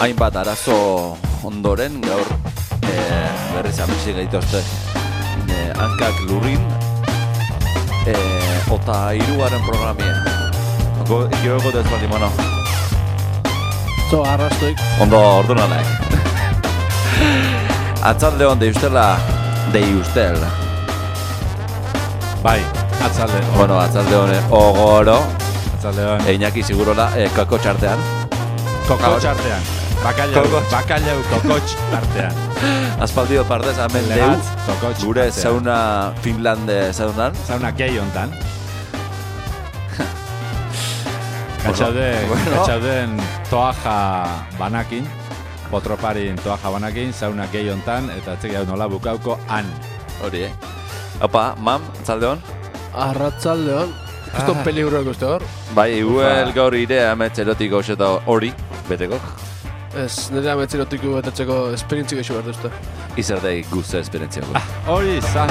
hainbat arazo ondoren gaur berriz ametsik gaituzte hankak lurrin ota hirugarren programia. Gero dezbaldin, bueno. Zo, arrastoik. Ondo ordunanak. Atzalde hon deiustel. Bai, atzalde. Bueno, atzalde hone ogoro. Atzalde hon. Einaki segurola koko txartean. Koko txartean. Bakailau kokotx artean. Aspaldio partez hemen deu gure sauna Finlande saunan. Sauna gehi hontan. Katxauden toaja banakin, potroparin toaja banakin, sauna gehi hontan, eta atzeki hau nola bukauko han. Hori, Opa, mam, atzalde hon? Arratzalde hon. Ikusten peligro ikuste hor. Bai, igual gaur ire ametz erotiko eta hori, beteko. Ez, nire ametz erotiko betetzeko esperientzi gehiago behar duzte. Izer da guzti esperientziako. Hori, za.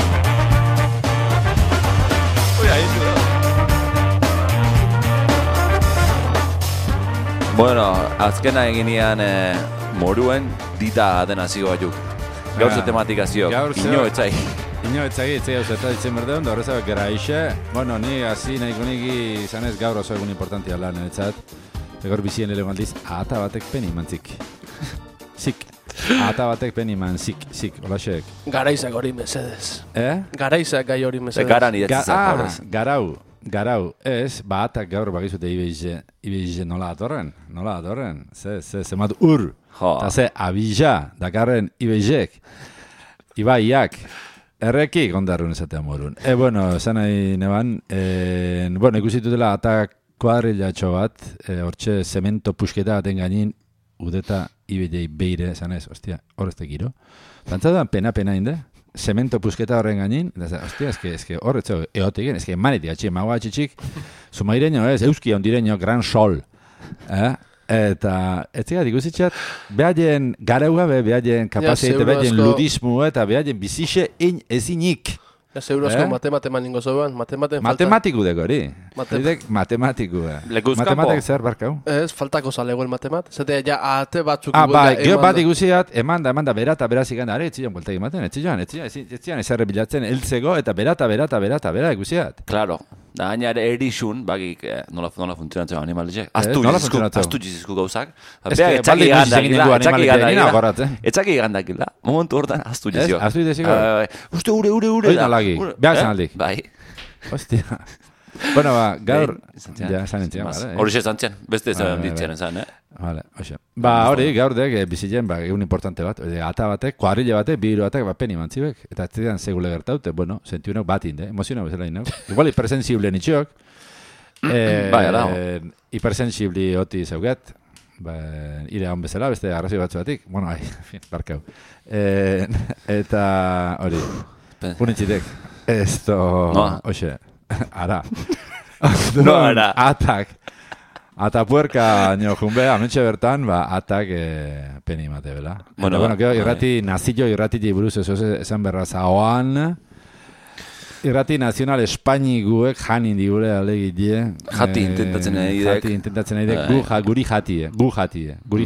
Bueno, azkena eginean moruen dita dena zigo baiuk. Gaur tematikazio, ino etzai. Ino etzai hau zeta ditzen berdeun, da horrezak gara ixe. Bueno, ni hasi nahiko niki izanez gaur oso egun importantia lan etzat. Gaur bizien lehenu aldiz, ahata batek peni mantzik. Zik. Ahata batek peni man, zik, holaxek. Garaizak hori mesedez. Garaizak gai hori mesedez. Garan idatzizak horrez. Garau, ez, atak gaur bagizute ibeize nola datorren, ze mat ur, eta ze abija, dakarren ibeizek, ibaiak, errekik ondarrun esatea morun. Bueno, esan nahi neban, ikusitu dela atak kuadrilatxo bat, hortxe zemento pusketa baten gainin, udeta ibeidei beire, esan ez, ostia, horrezte giro. Tantzatuan pena inde? Zemento pusketa horren gainin, eta hostia, eske horretzeo eotik, eske maniti atxik, magoa atxik, zumaireño ez, euski ondireño, gran sol. Eta, ez zigat ikusitxat, behaien garaua, behaien kapazitate, behaien ludismu, eta behaien bizixe ezinik. Ez eurozko matemateman ningo zoan, matematiku deko hori. Matematiku. Matematik zer barkau? Ez, faltako zaleguen matemat. Zete, ja, ate batzuk gero bat ikusiat, emanda, berata, beraz ikan, etzion, bueltak ematen, etzion, ezarre bilatzen, eltzego, eta berata, ikusiat. Claro, da gainare erixun, bagik, nola funtzionatzen animalizek. Aztu jizizku gauzak. Etzaki gandakila. Momentu hortan, aztu jizio. Aztu jizio. Uste, ure. Behar zan aldik. Bai. Hostia. Bueno, gaur... Ja, zan entzian, bale. Hori zantzian, beste zan ditzen zan, Vale, hoxe. Hori, gaur dek, bizitzen, egun importante bat. Ata batek, kuadrille batek, bihiru batek, peni mantzibek. Eta ez zidan segule gertaute, bueno, sentiunak bat inde, emozionau bezala inau. Igual, hipersensible nitxok. Bai, ala. Hipersensible hoti zaugat. Ire hon bezala, beste arrazoi batzu batik. Bueno, barkau. Eta, hori... Punitzitek. Esto... Oxe, ara. No, ara. Atak. Atapuerka nio junbe, amentxe bertan, atak peni mate, bela. Bueno, irrati, nazillo irrati buruz esan berra zaoan. Irrati nazional espainiguek janin digure alegidie. Jati intentatzen edidek. Guri jatie. Guri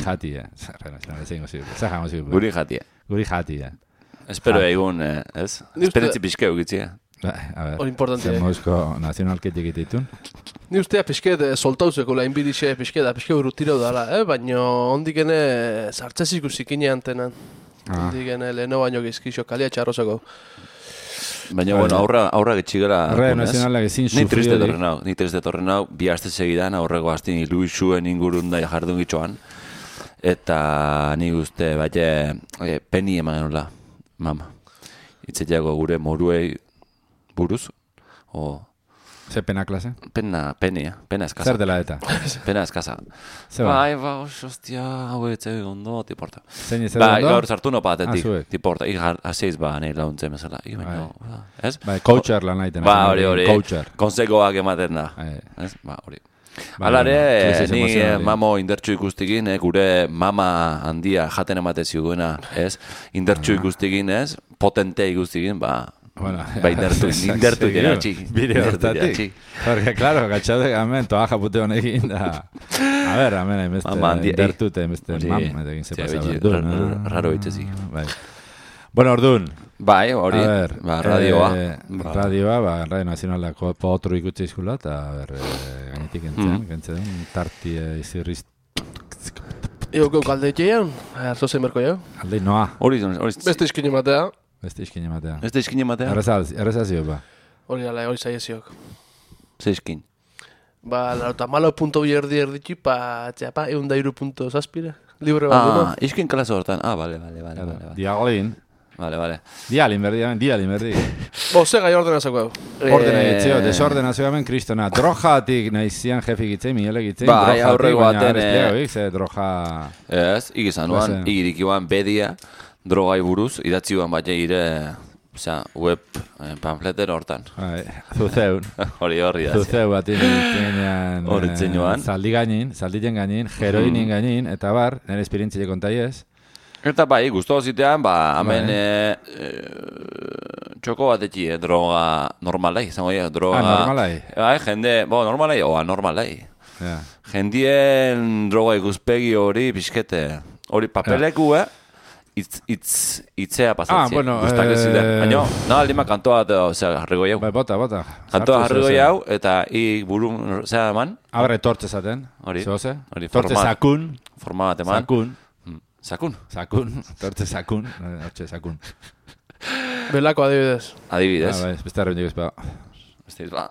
jatie. Espero egun, ez? Esperentzi pixkeu gitzia. Hori importantia. Zer moizko nazionalketik egititun. Ni ustea pixket soltauzeko la inbidixe pixket urrutiro dala, baina ondikene zartzezik usikine antenan. Ondikene leheno baino gizkixo kalia txarrozako. Baina, bueno, aurra getxigela... Arra nazionalak ezin sufrio dik. Ni triste torren hau, bi aste segidan, aurreko astin iluizuen ingurun da jardun gitxoan. Eta ni uste, peni eman genola. Mama, itzetiago gure moruei buruz, Ze pena klase? Pena eskasa. Zer dela eta? Pena eskasa. Bai, hostia, hau etzei gondo, tiporta. Zein ezer gondo? Gaur sartu no patetik, tiporta. Haseiz nahi launtzen bezala. Bai, coacher lan naiten. Ba, hori. Konsegoak ematen da. Ba, hori. Alare, ni mamo indertxu ikustikin, gure mama handia jaten ematez guena, indertxu ikustikin, potente ikustikin, Bueno, bai, indertu geratxi. Bide hortatik. Porque, claro, gatxatek, hemen, toa japute honekin, da... A ver, hemen, emeste, indertute, emeste, etekin se pasa berdun. Raro itxezik. Bai. Bueno, ordun. Bai, hori, radioa. Radioa, Radio Nazionalako potro ikutze izkula, eta, gainetik entzen, tarti izirriz... Ioko kaldeitzean, zozen berko jau. Aldei noa. Beste izkin ematea. Beste izkin ematea. Beste izkin ematea? Errezazio, ba. Hori ala, hori zaieziok. Ze izkin? Ba, lauta malo punto bi erditxi, txapa, 102.6 libre bat duna. Izkin kalazo hortan, vale. Diaglin. Vale. Dialin berdi. Ze gai ordenazako. Ordenazio, desordenazio hemen kristona. Drojatik nahizian jefi gitzei, Miguel gitzei. Bai, aurrego baten. Droga... Ez, igizan nuan, igirik iban bedia, drogai buruz, idatzi guan bat ire, web pamfleter hortan. Zuzeun. Hori da. Zuzeu bat inean... Horitzen joan. Zalditen gainin, heroinin gainin, eta bar, nire esperientzile kontaiez. Eta bai, guztu zitean, hemen txoko bat eki, droga normalai, izango dira, droga... normalai? Bai, jende, normalai o anormalai. Jendien droga ikuspegi hori pixkete, hori papeleku, itzea pasatzea. Guztak ez ziren. Baina, aldima kantoa, harrigo jau. Bai, bota. Kantoa harrigo jau, eta buru, zera eman? Agarre tortze zaten, zoze? Tortze sakun. Forma bat eman. Sakun, tortze sakun. Belako adibidez. Adibidez. Beste arren dikoz, ba. Beste izba.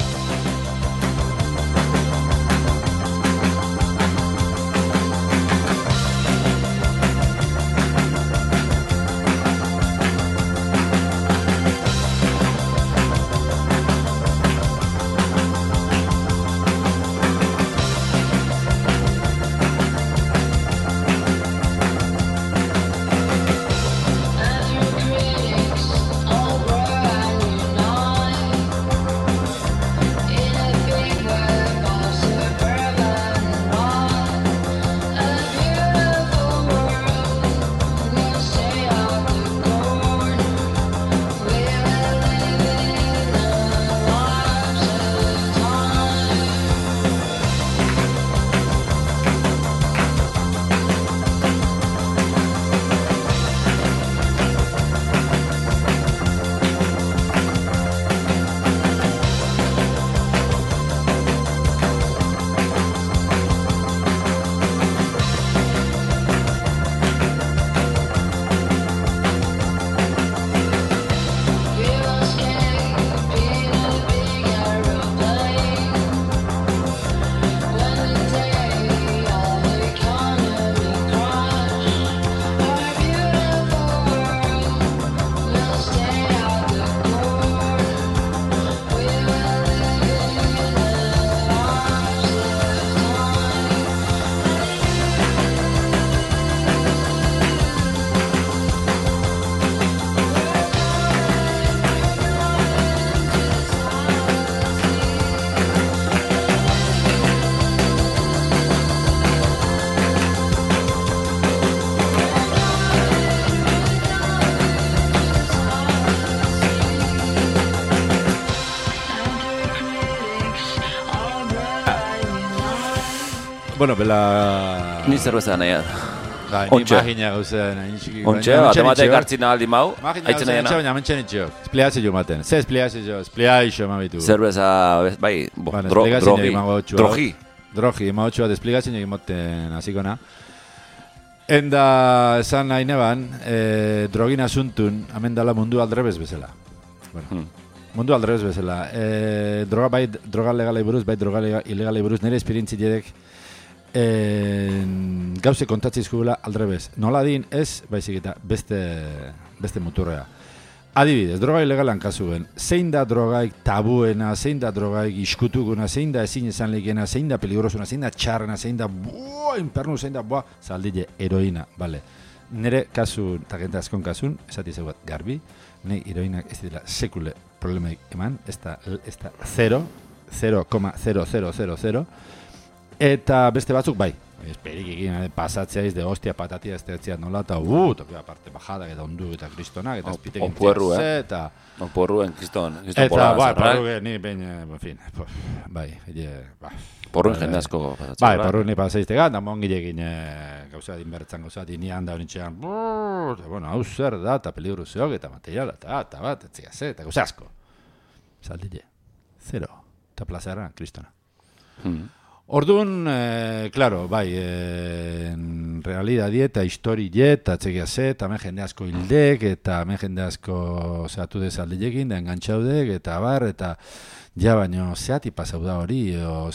Bueno, bela... Ni zerbeza nahi da. Ni magina gauzean. Ontxe, batek hartzin aldi mau. Aitzen nahi baina mentxen itxo. Espliazio jo maten. Ze espliazio mamitu. Zerbeza, bai, drogi. Drogi, maotxo bat esplikazio egin moten azikona. Enda esan nahi neban, drogin asuntun, hemen dala mundu aldrebez bezala. Mundu aldrebez bezala. Droga legalei buruz, bai droga ilegalei buruz, nire esperientzi jedek gauze kontatzizkubela aldrebez. Nola din ez, baizik eta beste muturrea. Adibidez, droga ilegalan kasuen, zein da drogaik tabuena, zein da drogaik iskutuguna, zein da ezin esan legena, zein da peligrosuna, zein da txarrena, zein da inpernu, zein da zaldile heroina, bale. Nire kasu, eta gente askon kasun, esati zegoet garbi, nahi heroinak ez dira sekule problemaik eman, ez da 0,0000, Eta beste batzuk bai. Esperik egin pasatzea de hostia patatia estetzia nola eta tokia aparte bajadak eta ondu eta kristonak eta azpitekin eta oporruen kriston eta bai, porruen ni ben, en fin, bai, porruen jende asko pasatzen. Bai, porruen ni pasaiztega, da mongilekin gauza inbertzan gauza nian da honitzean. Bueno, hau zer da eta peligro zeok eta materiala eta bat, etzia ze eta gauza asko. Saldile. Zero. Eta plazara kristona. Orduan, claro, bai, realidadi eta historie eta txekia ze, eta hemen jende asko hildek, eta hemen jende asko zehatu dezaldilekin, da engantxaudek, eta bar, eta ja baino, zehati pasau da hori, o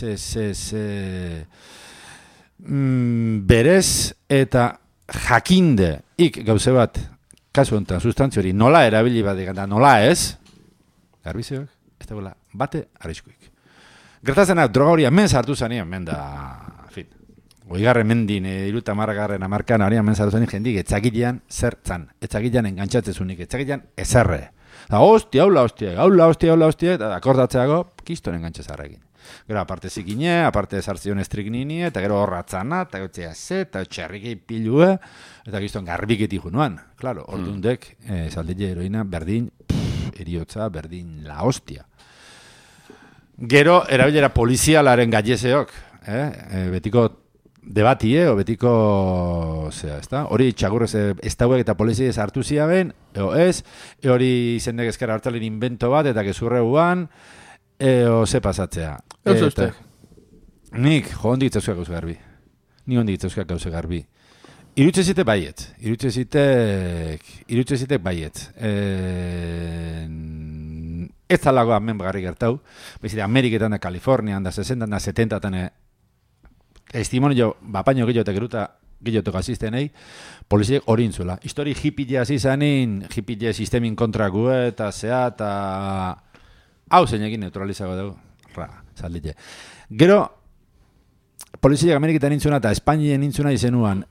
berez, eta jakinde, gauze bat, kasu honetan, sustantzio hori, nola erabili bat da nola ez, garbizeok, ez da bate arriskuik. Gertazenak droga hori hemen sartu zanien, hemen da, fin, oigarren mendin, 30 amarkan hori hemen sartu zanien jendik, etzakilean zer zan, etzakilean engantxatzezunik, etzakilean ezerre. Hostia, eta akordatzeago, kiston engantxezarrekin. Gero, aparte zikine, aparte sartzion estriknini, eta gero horratzana, eta gotzea ze, eta txerrikei pilue, eta kiston garbiketi junuan. Claro, ordundek, saldile heroina, berdin, eriotza, berdin la hostia. Gero, erabilera polizialaren gaiezeok, betiko debatie, o betiko, zera, hori txagurrez ez dauek eta poliziez hartu ziaben, ez, hori izendek ezkara hartzalen invento bat, eta gezurre guan, ze pasatzea. Ez uste. Nik, hondik itzauskak gauze garbi. Ni hondik itzauskak gauze garbi. Irutxe zitek baiet. Ez talagoa hemen bagarri gertau, bezite Ameriketan da Kalifornian da 60 da 70 testimonio bapaino gehiago eta geruta gehiago gaziztenei, poliziek hori intzula. Histori hippie hasi zanin, hippie sistemin kontraku eta zea eta hau zeinekin neutralizago dugu. Zaldite. Gero, poliziek Ameriketan intzuna eta Espainien intzuna izenuan,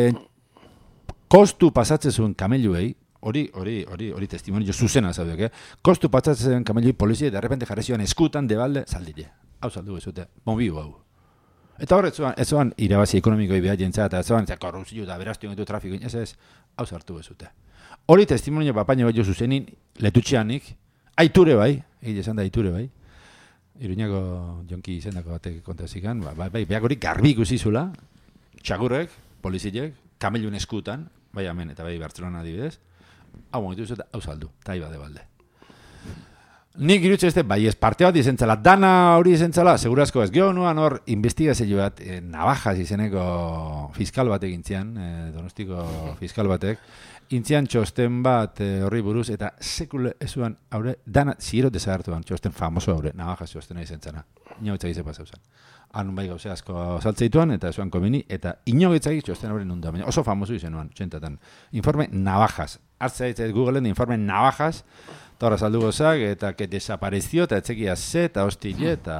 kostu pasatzezuen kameluei, hori testimonio zuzena zaudek, kostu patzatzen kameloi polizia eta derrepente jarrezioan eskutan debalde saldile. Hau saldu bezute, mobiu hau. Eta hor, ez zoan irabazi ekonomikoi behar jentzat, eta ez zoan korrupzio eta beraztu ditu trafiko, ez, hau sartu bezute. Hori testimonio papaino gehiago zuzenin, letutxeanik, aiture bai, aiture bai, Iruñako jonki izendako batek kontazikan, bai, behak hori garbi ikusi zula, txagurrek, poliziek, kamelun eskutan, bai hemen eta bai Bartzelona adibidez, hau momentu zueta, hau saldu, eta iba de balde. Nik irutxe beste, bai ez parte bat izentzala, dana hori izentzala, segurazko ez, geho nuan hor investigazio bat, navajas izeneko fiskal batek intzian, donostiko fiskal batek, intzian txosten bat horri buruz, eta sekule ezuan, haure, dana zirot desagertuan, txosten famoso haure, navajas txostena izentzana, inagoitzak izan pasauzan. Han bai gauze asko saltzeituan, eta ezuan komini, eta inogetzak txosten haure nunda, baina oso famoso izenuan, txentatan. Informe navajas. Hartzea ditzait Googleen informe navajas, eta horra saldu gozak, eta que desapareció, eta etzekia ze, eta hostile, eta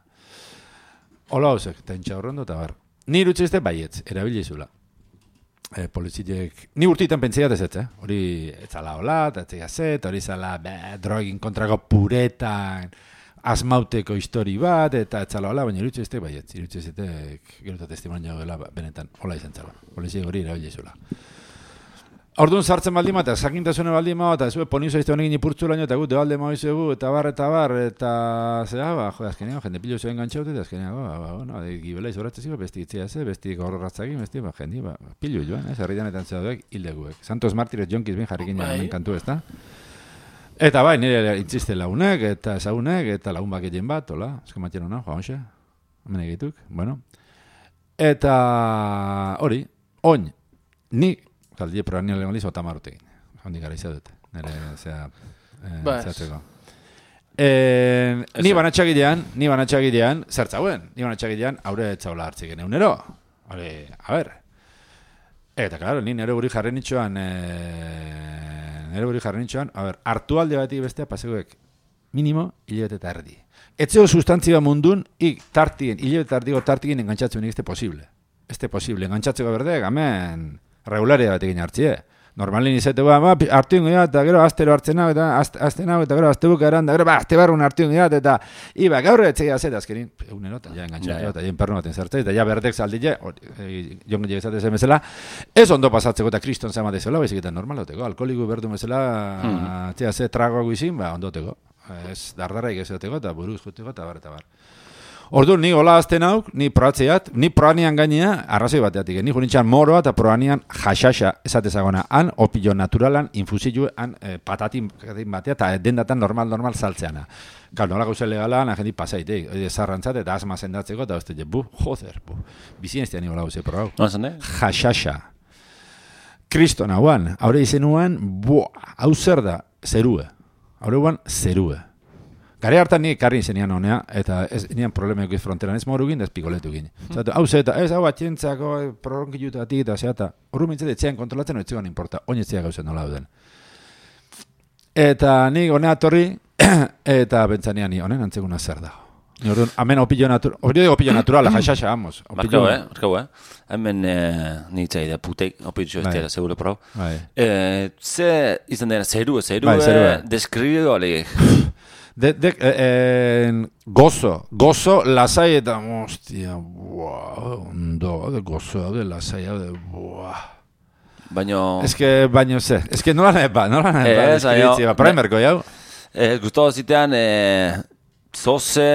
hola hauzek, eta intxaurrondo, eta bar. Ni irutxezte baietz, erabilizula. Poliziek, ni urtitan pentseiat ez hori etzala hola, eta etzekia ze, eta hori zala, drogin kontrako puretan, asmauteko histori bat, eta etzala hola, baina irutxezte baietz, gero eta testimonio dela benetan, hola izan zala. Poliziek hori erabilizula. Orduan sartzen baldin bat, zakintasune baldin bat, eta ez poniu zaizte honekin ipurtzulaino, eta gut, debalde maizuegu, eta bar, eta zera, azkenean, jende pilo zuen gantxaute, eta azkenean, gibela izoratzeziko, besti itzia ze, besti gorroratzagin, besti, jende, pilo joan, herridanetan zeraduek, hildeguek. Santos Martires jonkiz ben jarrikin jamen kantu ez da. Eta bai, nire intziste launek, eta ezagunek, eta lagun baketien bat, hola, ezko matien hona, joan xe, hemen egituk, bueno. Eta hori, oin, nik, Zaldie programia lehen galiz, otamar utegin. Hondik gara izan dute. Nere, zehatzeko. Ni banatxagidean, zertzauen, haure etzaula hartzik eneunero. Hore, a ber. Eta, klaro, ni nere buri jarren itxoan, a ber, hartu alde batik bestea pasegoek minimo, hilabete eta erdi. Etzeo sustantzia mundun, tartien, hilabete eta erdiko tartien engantzatzen ez posible. Ez posible, engantzatzeko berdek, amen... regularia bat egin hartzie. Normalin izategoa, hartu ingo eta gero astero hartzen hau, eta azten hau, eta gero azte bukaeran, da gero azte barrun hartu ingo eta iba, gaur etzea zeta, azkenin, egunero, eta ja engantzea, eta jen perno baten zartzea, eta ja berdek zaldile, jongen jegezate zen bezala, ez ondo pasatzeko eta kriston zama dezela, baizik eta normaloteko, alkoholiku berdu bezala, txea ze tragoa guizin, ondoteko, ez dardarraik ez duteko, eta buruz juteko, eta bar. Orduan, ni hola azten hauk, ni proatzeat, ni proanian gainea, arrazoi bateatik, ni junitxan moroa eta proanian jaxaxa esatezagona, han opillo naturalan, infusilu, han patatin batea, eta dendatan normal saltzeana. Kal, nola gauza legala, nahi pasaitek, zarrantzat eta asma zendatzeko, eta uste, bizien ez ni hola gauze probau. Jaxaxa. Kriston hauan, haure izenuan, hau zer da, zerue. Haure guan, zerue. Gare hartan ni karri zenian honea, eta ez nian problemeak ez fronteran, ez morugin, ez pikoletukin. Zatu, hau zeta, ez hau atxientzako proronkilutatik, eta zeata, horru mintzat etxean kontrolatzen, ez zegoen importa, oinetzea gauzen nola duden. Eta ni honea torri, eta bentzanean ni honen antzeguna zer dago. Ni orduan, hemen opillo naturala, jaixaxa, vamos. Barkau, hemen nitzai da puteik, opillo ez dira, seguro prou. Ze izan dira, zerue, deskribido alegek. Gozo, lasai eta, hostia, ondo, gozo, lasai, baino... Baino ze, nola nahi ba, primerko, jau? Gustavo zitean, zoze...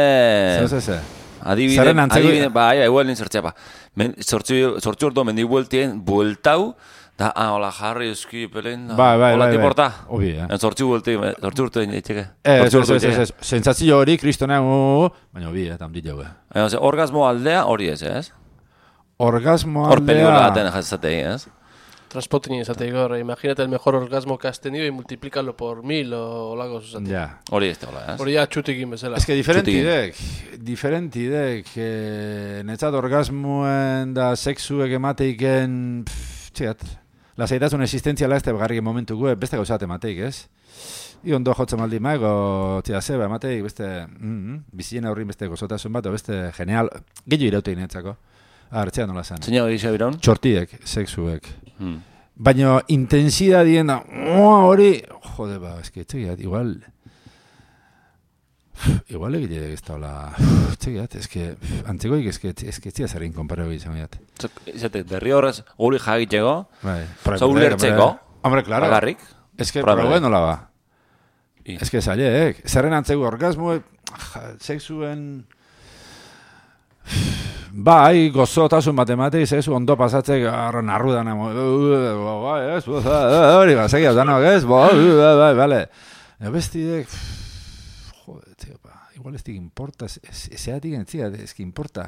Adibide, igual nintzertzea, sortzi ordo mendi bueltau, da, hola, jarri eski pelen, hola, tiporta. Obi, Sortzi urte diteke. Sentsazio hori, kristona, baina obi, eta hamdit jau. Orgasmo aldea hori ez? Orgasmo aldea... Hor peligula aten jazatei, ez? Transpotini esate igor, imagínate el mejor orgasmo que has tenido y multiplícalo por 1000 o lago susate. Ja. Hori ez tegola, ez? Hori ja txutikin bezala. Ez que diferentidek, netzat orgasmoen da sexuek emateiken, txiat, lasaitasun existentziala ez tegarrik momentuko, beste gauzat emateik, ez? I ondo jotzen maldi maego, txia zeba emateik, beste, bizien aurrin beste gozotasun bat, beste genial, gehiago irautein netzako. Artzea nola zen. Zeina hori xabiraun? Txortiek, sexuek. Baina intensidadien da, hori, jode ba, eski, txegiat, igual egite ez da, txegiat, eski, antzegoik eski zer inkonpareo izan giat. Izate, berri horrez, guri jagitxego, zau lertzeko, hombre, claro. Agarrik. Eski, probe nola ba. Eski, zaileek, zerren antzego orgasmo, sexuen... Bai, gozotasun matematik, ez ondo pasatzek narrudan, hori bazaki hau danak, ez, bale. Bestidek, jode, tio, igual ez dik importa, zeatik entzia, ez ki importa.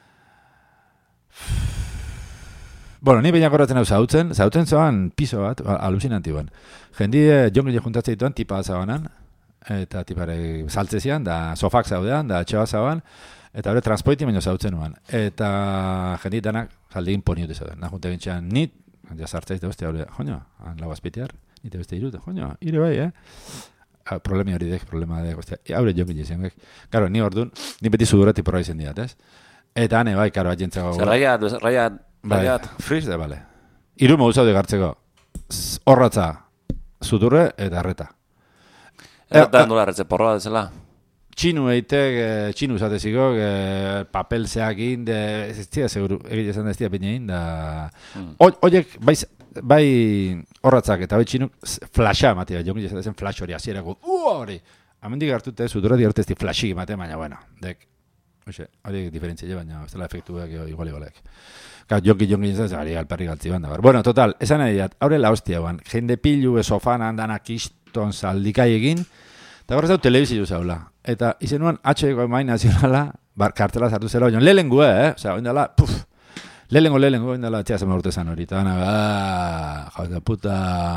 Bueno, ni behinak horretzen hau zautzen zoan piso bat, alucinanti guen. Jendi jongile juntatzea dituan, tipa zauanan, eta tipare saltzezian, da sofak zaudean, da txoa zauan, eta hori transpoiti baino zautzen nuan. Eta jendit danak zaldegin poniute zauden. Najunte gintxean nit, ja sartzaizte beste hori, joño, lau azpitear, nite beste irute, joño, ire bai, Problemi hori dek, problema dek, ostia, haure jonkin jizien, Karo, ni orduan, ni beti sudurati porra izan diat, ez? Eta hane, bai, karo, ajentzako... Raiat. Friz, da, bale. Iru mauzaude gartzeko. Horratza, sudurre eta arreta. Eta nola arretze porroa dezela? Txinu eitek, txinu zateziko, papel zeakin, ez tia, seguru, egite esan da ez tia peinain, da... Oiek, bai horratzak eta bai txinuk, flasha ematea, jongi esan flash hori, azierako, hori! Amendik hartute, sudura diartezti flashik ematea, baina, bueno, dek, hori diferentzia, baina, ez dela efektuak igual-igualek. Jongi esan, ari alperri galtzi banda, bueno, total, esan nahi, haure la hostia, jende pilu, sofan, andana kiston saldikai egin, eta gorrez dau telebizio zaula. Eta izenuan H-eko main nazionala, kartela zartu zela, baina lehengu, Osea, oindala, lehengu, oindala, txea zema urte zan hori. Eta gana, joder, puta,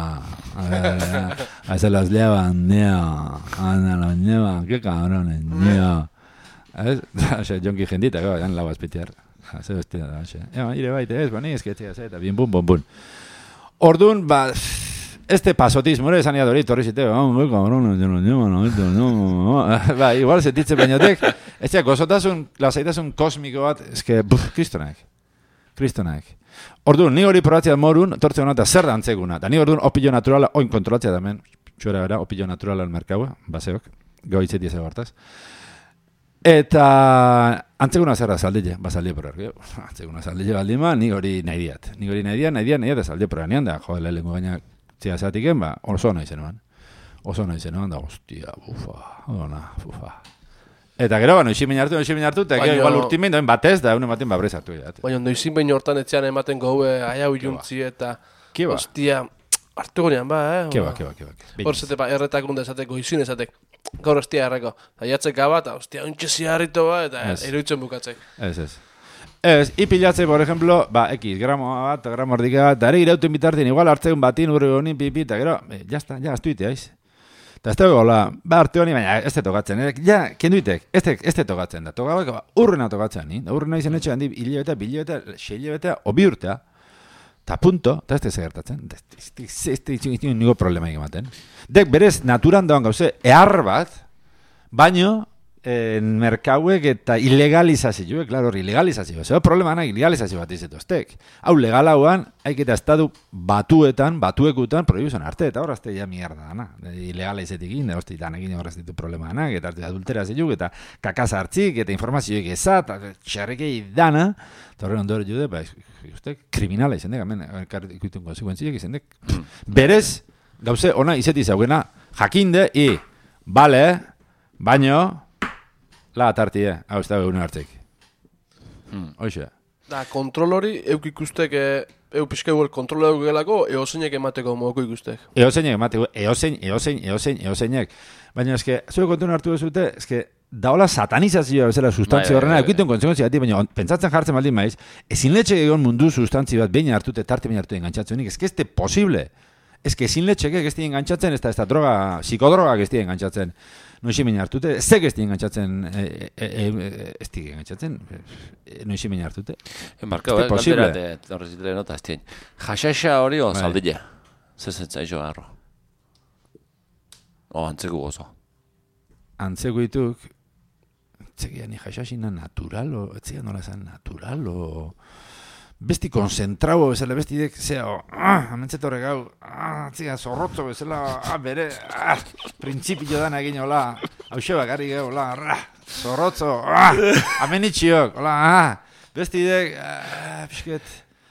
a se las llevan, nio, las llevan, que cabrones, nio. Osea, jonki jendita, jan lau azpitear. Ze bestia da, ire baite ez, bani, ezketzea, eta bien, bum. Orduan, este pasotismo, esan iadori, torri ziteo, igual sentitze bainotek, ez gozotasun, lasaitasun kosmiko bat, eske, kristonak. Orduan, ni hori probatzea morun, tortzen hona eta zer da antzeguna. Da ni orduan opillo naturala, oin kontrolatzea da men, txora bera, opillo naturala merkaua, baseok, goitzeti ez hartaz. Eta antzeguna zer da zaldile, bazaldile probar. Antzeguna zaldile baldima, ni hori nahi diat. Ni hori nahi diat, zaldile probar nean da, jo, lehenko gaina zia zatiken, ba, oso nahi zenuan. Da, hostia, bufa. Eta gero, noizi bain hartu, eta gero igual urtimen doen batez, da une baten babrez hartu. Baina noizin bain hortan etxean ematen gobe, aia uiuntzi eta... Hostia, hartu gonean ba, Keba. Hor zete ba, erretak unde esatek, goizin esatek, gaur hostia erreko. Aiatzek gaba, eta hostia, untxezi harrito ba, eta eroitzen bukatzek. Ez, ipilatze, por ejemplo, ba, X, gramo erdika, eta ere irauten bitartien, igual hartzeun batin, urri honin, pipi, eta gero, jazta, astuite, aiz. Eta ez dago, ba, arte honi, baina ez te tokatzen, kenduitek, ez te tokatzen da, tokabeko, urrena tokatzen, urrena izan etxe handi, bilebeta, seilebeta, obi urtea, eta punto, eta ez te segertatzen, ez te nigo problema ematen. Dek, berez, naturan dagoen gauze, ehar bat, baino, merkauek eta ilegalizazioek, klaro, ilegalizazioa. Zer problema anak ilegalizazio bat izetoztek. Hau legal hauan, haik eta estadu batuekutan prohibuzan arte, eta horrazte ja mierda dana. Ilegalizetik egin, hosti danekin horraz ditu problema anak, eta adulterazioak, eta kakaz hartzik, eta informazioek ezat, txarrekei dana, eta horren ondore jude, ba, kriminala izendek, hemen, ikuitun konsekuentziak izendek. Berez, gauze, ona izeti zaugena, jakinde, bale, baino, la atartie, hau ez da egun hartzik. Hoxe. Da, kontrol hori, euk ikustek, pixkegu kontrol euk gelako, eozeinek emateko modoko ikustek. Eozeinek emateko, eozeinek. Baina eske, zure kontuen hartu bezute, eske, daola satanizazioa bezala sustantzia horrena, eukituen konsekontzia gati, baina pentsatzen jartzen baldin maiz, ezin letxek egon mundu sustantzi bat behin hartute, tarte behin hartute engantzatzenik, eske ez posible. Eske ezin letxek ez dien engantzatzen, ez da droga, psikodroga ez dien engantzatzen. Noizi baina hartute, zeg ez dien engantzatzen, ez dien engantzatzen, noizi baina hartute. Markau, galderate, horrezitre nota, ez dien. Jaxaxa hori o zaldile, zezetza iso garro. O, antzeko gozo. Antzeko ituk, etzegia ni jaxaxina natural, o etzegia nola zan natural, o... Besti konzentrau bezala, besti dek, zeo, amentzet horrek hau, tziga, zorrotzo bezala, bere, printzipio dana egin, hola, hause bakarrik, hola, zorrotzo, amenitxiok, hola, besti dek, pixket,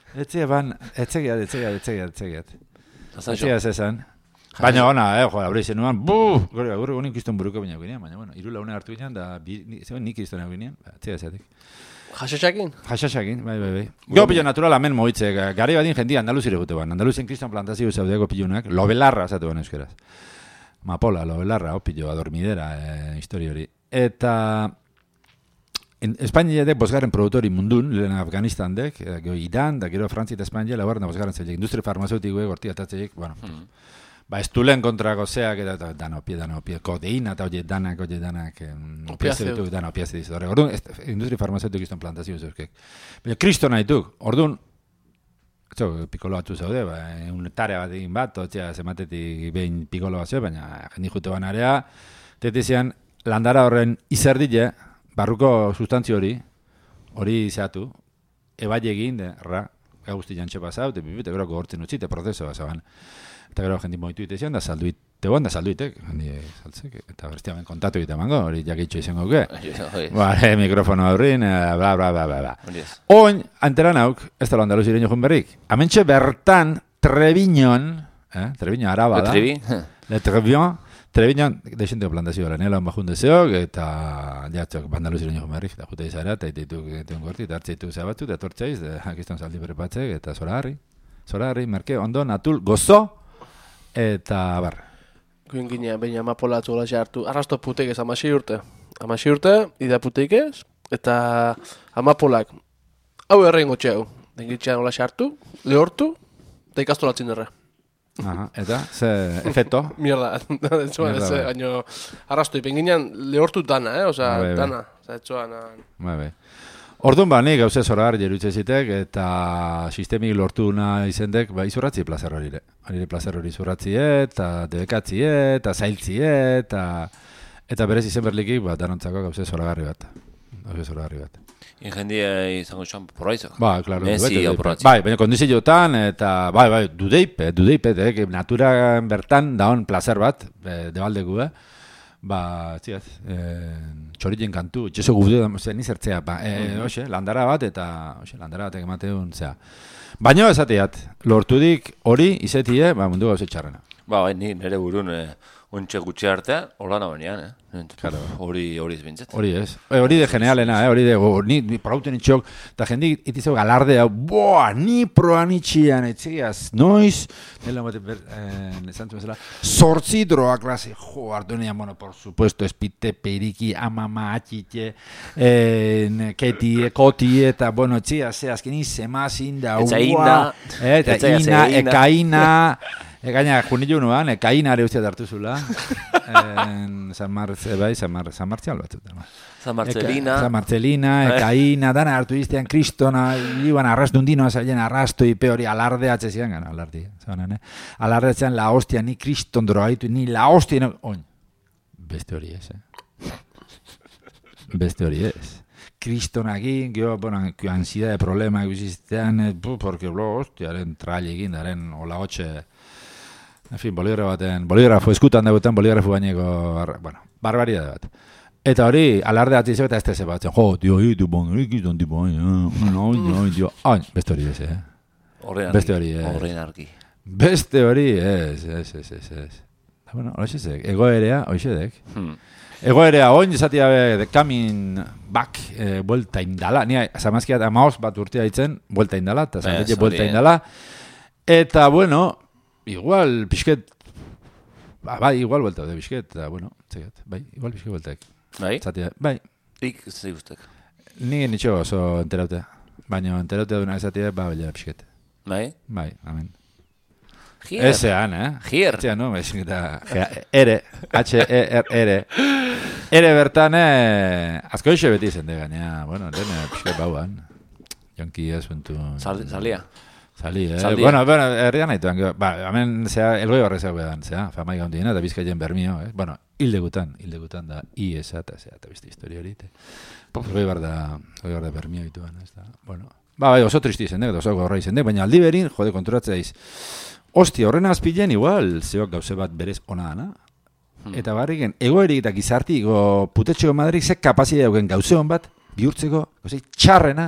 etzegiat. Etzegia zezan. Baina ona, aurre izan nuan, gure honik izton buruko baina ginean, baina, bueno, irula une hartu ginean, da, nik izton hau ginean, etzegia zeatik. Jaxaxakin, bai. Gopillo natural hemen moitze, gari badin jendia Andaluzire gute ban. Andaluzien kriston plantazio zaude gopillunak, lobelarra zatu ban euskeraz. Mapola, lobelarra, opillo, adormidera, histori hori. Eta Espainiatek bosgarren produktori mundun, lehen Afganistan dek, gero Iran, da gero Frantzia eta Espainia, laugarren bosgarren zelek, industria farmazeutikoek, gortia tatzeik, bueno, ba, estulen kontrako zeak, eta danopia, kodeina, eta danak, opiazio dizu. Orduan, industria farmazeutik izan plantazio zeuzkek. Baina, kriston nahituk, orduan, pikolo batzu zaude, un tarea bat egin bat, otzea zematetik behin pikolo bat zeu, baina jendi jute banarea, tetezian, landara horren izerdile, barruko sustantzio hori zehatu, ebai egin, gausti jantxe pasau, eta gero gogortzen utzite, prozesoa zaban. Eta gero jendi moitu itezian, da salduitek, eta bestiamen kontatu egite mango, hori jakitxo izango guke. Mikrofono aurrin, bla. Oin, anteran hauk, ez da lo Andaluz ireño jun berrik. Hementxe bertan, Treviñon araba da. Le Treviñon, deixenteo plantazio gara, nela bajun dezeok, eta jatzok Andaluz ireño jun berrik, da jute izara, eta itituk gorti, eta hartzeitu zabatu, eta tortzaiz, akizton saldi prepatzek, eta zorarri, merke, ondo, natul, gozo, eta bar. Guen ginean, baina amapolatzu hola hartu. Arrasto putek ez, 16 urte. 16 urte, ida putek ez, eta amapolak. Hau errein gotxe hau. Dengitxean hola hartu, lehortu, eta ikastolatzen erre. Aha, eta, ze efecto? Mierda, baina arrasto ipen ginean lehortu dana, dana. Bai. Orduan ba, nik gauze zorar jerutze zitek, eta sistemik lortu nahi izendek, ba, izurratzi plazer horire. Horire plazer hori izurratzie, eta debekatzie, eta zailtzie, eta berez izen berlikik, ba, danontzako gauze zoragarri bat. zoragarri bat. Ingendia izango txan porraizak. Ba, klaro. Mezi aporratzi. Bai, baina kondizioetan, eta bai, dudeipe, natura bertan daun placer bat, debaldeku, ba, ziaz, txoriten kantu, txeso gudu, nizertzea, hoxe, landara bat, eta, hoxe, landara batek emateun, zea. Baina esateat, lortudik hori izetie, ba, mundu gauze txarrena. Ba, bai, nire burun, ontxe gutxi artean, hola nabanean, Claro. Hori izbintzet. Hori ez. Hori de generalena, hori de, ni proauten itxok, eta jendik itizeu galardea, ni proan itxian, etxeaz, noiz, nela batean, esantu bezala, 8 droga klase, hartunean, bueno, por supuesto, espite, periki, amama, atxite, keti, koti, eta, bueno, etxeaz, azken izemazin da, eta ina, ekaina, gaina, junilu nuan, ekainare usteat hartu zula. San Martzial bat. San Marcelina. San Marcelina, ekaina, dana hartu iztean kristona, iban arrastu undinoa zailen arrastu, ipe hori alardeatze zian, gana, alardeatzean la hostia, ni kriston drogaitu, ni la hostia, oin. Beste hori ez, Beste hori ez. Kristonagin, gero, bueno, ansiedade problema eguziztean, porque lo hostiaren trail egin, daren hola hotxe, en fin, boligrafo eskutan dagoetan, boligrafo baineko, bueno, barbaridade bat. Eta hori, alarde atizio eta ez batzen, dio, ikizan tipo, beste hori ez, Beste hori ez. Horrein argi. Beste hori ez. Bueno, hoxezek, egoerea, hoxedek. Egoerea, oin izatea kamin back, buelta indala. Nia, zamazkiat, amaoz bat urtea ditzen, buelta indala, eta zamazkiat buelta indala. Eta, bueno, igual, pixket, bai, igual buelta de pixket, eta, bueno, txekat, bai, igual pixket bueltak. Bai? Zatea, bai. Zei guztek. Ni nitxo oso enteraute. Baina enteraute duna ezatea, ba, bella pixket. Bai? Bai, amen. Gier. Ezean, Gier. Ezean, no? Ere, H-E-R-R. Ere bertan, azko eixo beti zen de gaina, bueno, lehen pixket bauan. Jonki ez bentu... Salia. Sali, Bueno, herrian naituan, hemen, elgoi horrezak bedan, famai gaundina, eta bizkaien bermio, bueno, hildegutan da, iesa, eta beste historia hori, elgoi bar da bermio dituan, ez da, bueno, bai, oso tristi zen, oso gorra izen, baina aldi berin, jode, konturatzea iz, hostia, horren azpilen, igual, zeok gauze bat berez ona dana, eta barriken, egoerik eta gizarti, putetxeko Madrid, ze kapazidea euken gauze hon bat, bihurtzeko, gauze txarrena,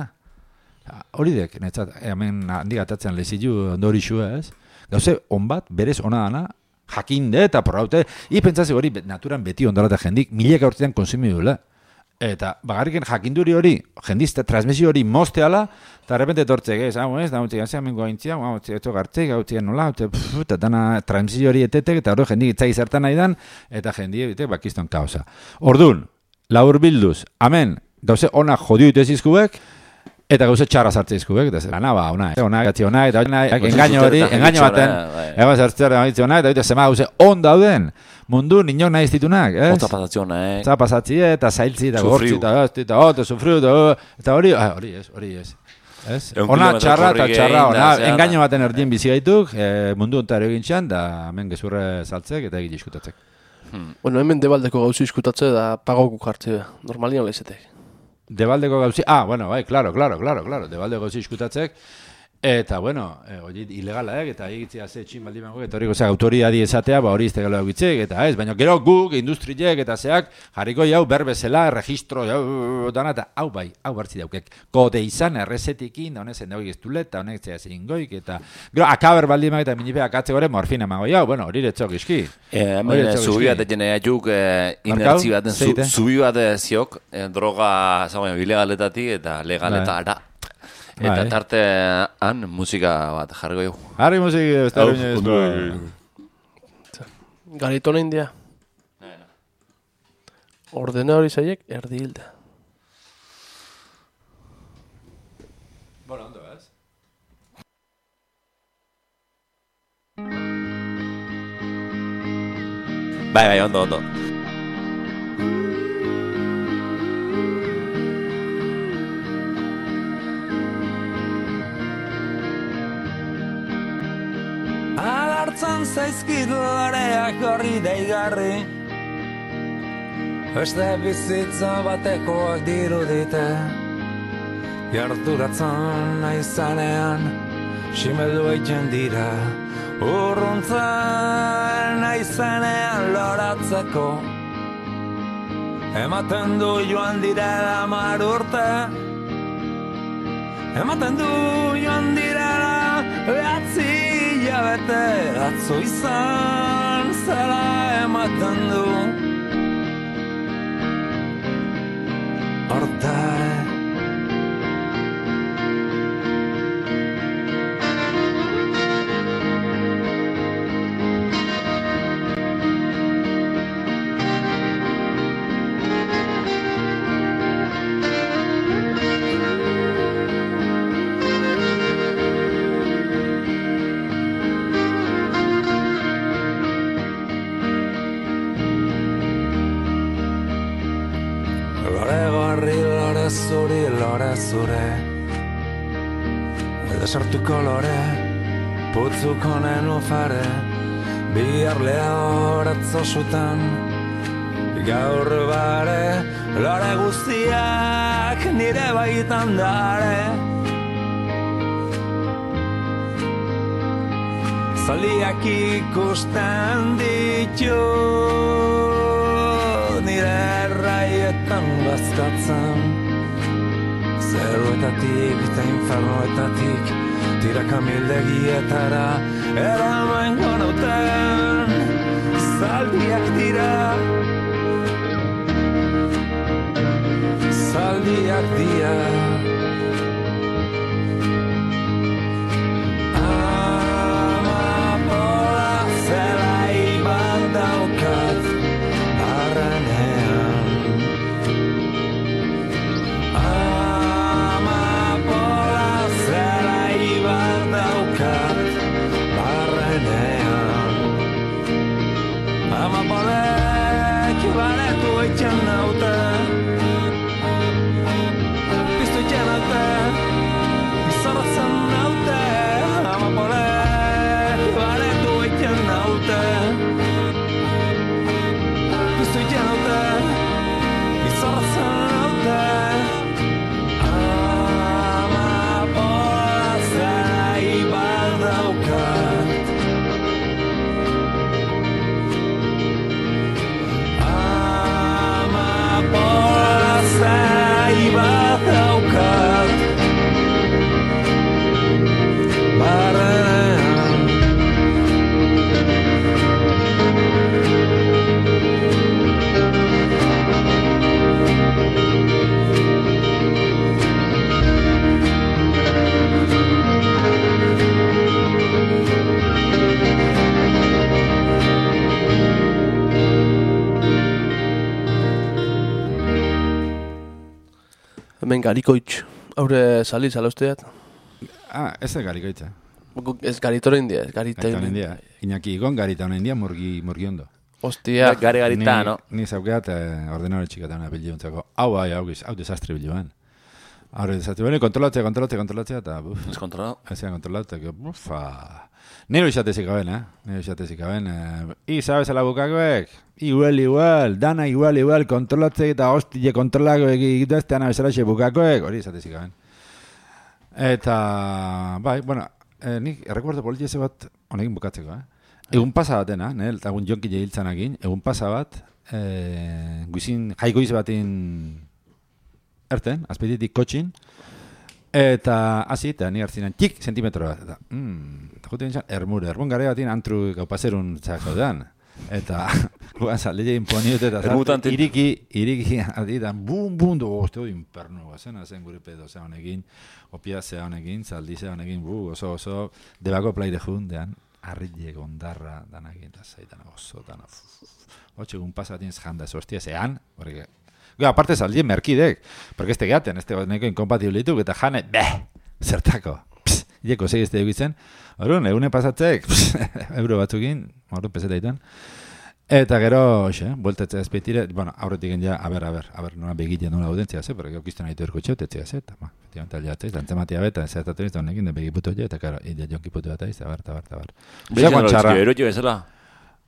hori dek, netzat, hemen handik atatzen lehizilu ondori xua, ez? Gauze, on bat, berez ona dana, jakinde eta porraute, ipentzase hori naturan beti ondorata jendik, mileka urtean konsumi duela. Eta, bagarriken jakinduri hori, jendizte transmisio hori mozteala, eta repente tortzek, ez, da mutzik, hemen goaintzia, eto gartzek, gautzik nola, eta dana transmisio hori etetek, eta hori jendik itzai zertan nahi dan, eta jendik, bakizton kaosa. Ordun, labur bilduz, amen, gauze ona jodio itezizkuek, eta gauze txarra sartzeizkuek, eta zena ba, ona, eta engaino hori, engaino baten, eba zertzera ona, eta zema gauze on dauden, mundu niñok nahi iztitunak, ez? Otza pasatziona, Otza pasatzi, eta zailtzi, eta gortzi, eta sufriu, eta hori ez. Ona txarra eta txarra, ona, engaino baten erdien bizi gaituk, mundu ontare egin txan, da hemen gezurre saltzek, eta egin diskutatzek. Bueno, hemen debaldeko gauzi diskutatze da pagoku jartze, normalian lehizetek. Debaldeko gauzi, bueno, bai, claro, debaldeko gauzi iskutatzek, eta, bueno, hori ilegalaek, eta egitzea ze txin baldi mango, eta hori gozak autoriadi esatea, ba hori iztegalo egitzek, eta ez, baina gero guk, industriek, eta zeak, jarriko jau, berbezela, registro, jau, dana, eta hau bai, hau hartzi daukek, kode izan, errezetikin, da honezen dauk iztulet, eta honek zea zeringoik, eta gero, akaber baldi mango, eta minipe akatze gore, morfina mango, jau, bueno, hori retzok iski. Hemen, zubi bat egin juk, inertzi baten, zubi bat ziok, droga, zagoen, ilegaletatik, eta legaletara. Eta tartean musika bat jarriko jo. Harri musika, ez da ruñez. Garitona india. Ordena hori zaiek, erdi hilda. Bueno, ondo, ez? Bai, ondo. Agartzan zaizkit loreak horri deigarri, Beste bizitza batekoak dirudite, jarduratzen naizanean, simeldu egiten dira, urruntzen naizanean loratzeko. Ematen du joan direla 10 urte, ematen du joan direla 9 hilabete, atzo izan zela ematen du. Horta zure desartuko lore putzuko nenufare bihar lehoratzo zutan gaur bare lore guztiak nire baitan dare zaldiak ikusten ditu nire erraietan bazkatzen zeruetatik eta infernoetatik tirakamildegietara eramango nauten zaldiak dira zaldiak dira amapola zelai bat daukat barrenean Amapolek baretu itxan naute Piztu itxan naute Izorratzen naute Amapolek baretu itxan naute Piztu itxan naute Izorratzen naute Amapola zelai bat daukat Zai bat daukat barrenean Hemen garikoitz, haure sali zalausteat. Ez da garikoitza. Ez garitoren india, ez garitoren india. Iñaki Igon garita honen india murgi ondo. Ostia. Gare garita, no? Ni zaukeat ordenadore txikatan biliontzako. Hau desastre bilioan. Haure desastre, bene, kontrolatzea, eta buf. Ez kontrolatu? Ez kontrolatzea, bufa. Nero izatezik gaben, I, sabes ala bukakoek? Igual, dana igual, kontrolatzea eta hostile kontrolako egitaztean abesaraxe bukakoek, hori izatezik gaben. Eta, bai, bueno, nik errekuerdo politiese bat honekin bukatzeko, Egun pasa batena, lagun jonki jehiltzanakin, egun pasa bat, guizin jaikoiz batin erten, azpeititik kotxin, eta hasi eta ni hartzinan txik sentimetro bat. Eta juten izan, ermun gare batin antru gaupazerun txakaudean. Eta guan zaldile imponiut eta iriki aditan, bum, ozteo inpernu, zen gure pedo ze honekin, opia ze honekin, zaldi ze honekin, oso, debako plaire jundean, arrile gondarra danakin, eta zaitan oso, hotxegun pasatin janda, ez hostia zean, horrek, aparte zaldien merkidek, porque este geaten, este neko inkompatibilituk, eta jane, zertako, hileko segizte egitzen, horren, egune pasatzek, euro batzukin, horren pesetaitan, eta gero, bueltetzea ezpeitire, bueno, aurretik ja, a ber, nola begitien nola audentzia, porque okizten nahitu erko txeutetzea, eta, efectivamente, aldatzea, antzematia beta, zertatu nizta honekin, de begiputu jo, eta karo, ide jonkiputu bat aiz, a ber. Beixan horretzio, erotio bezala?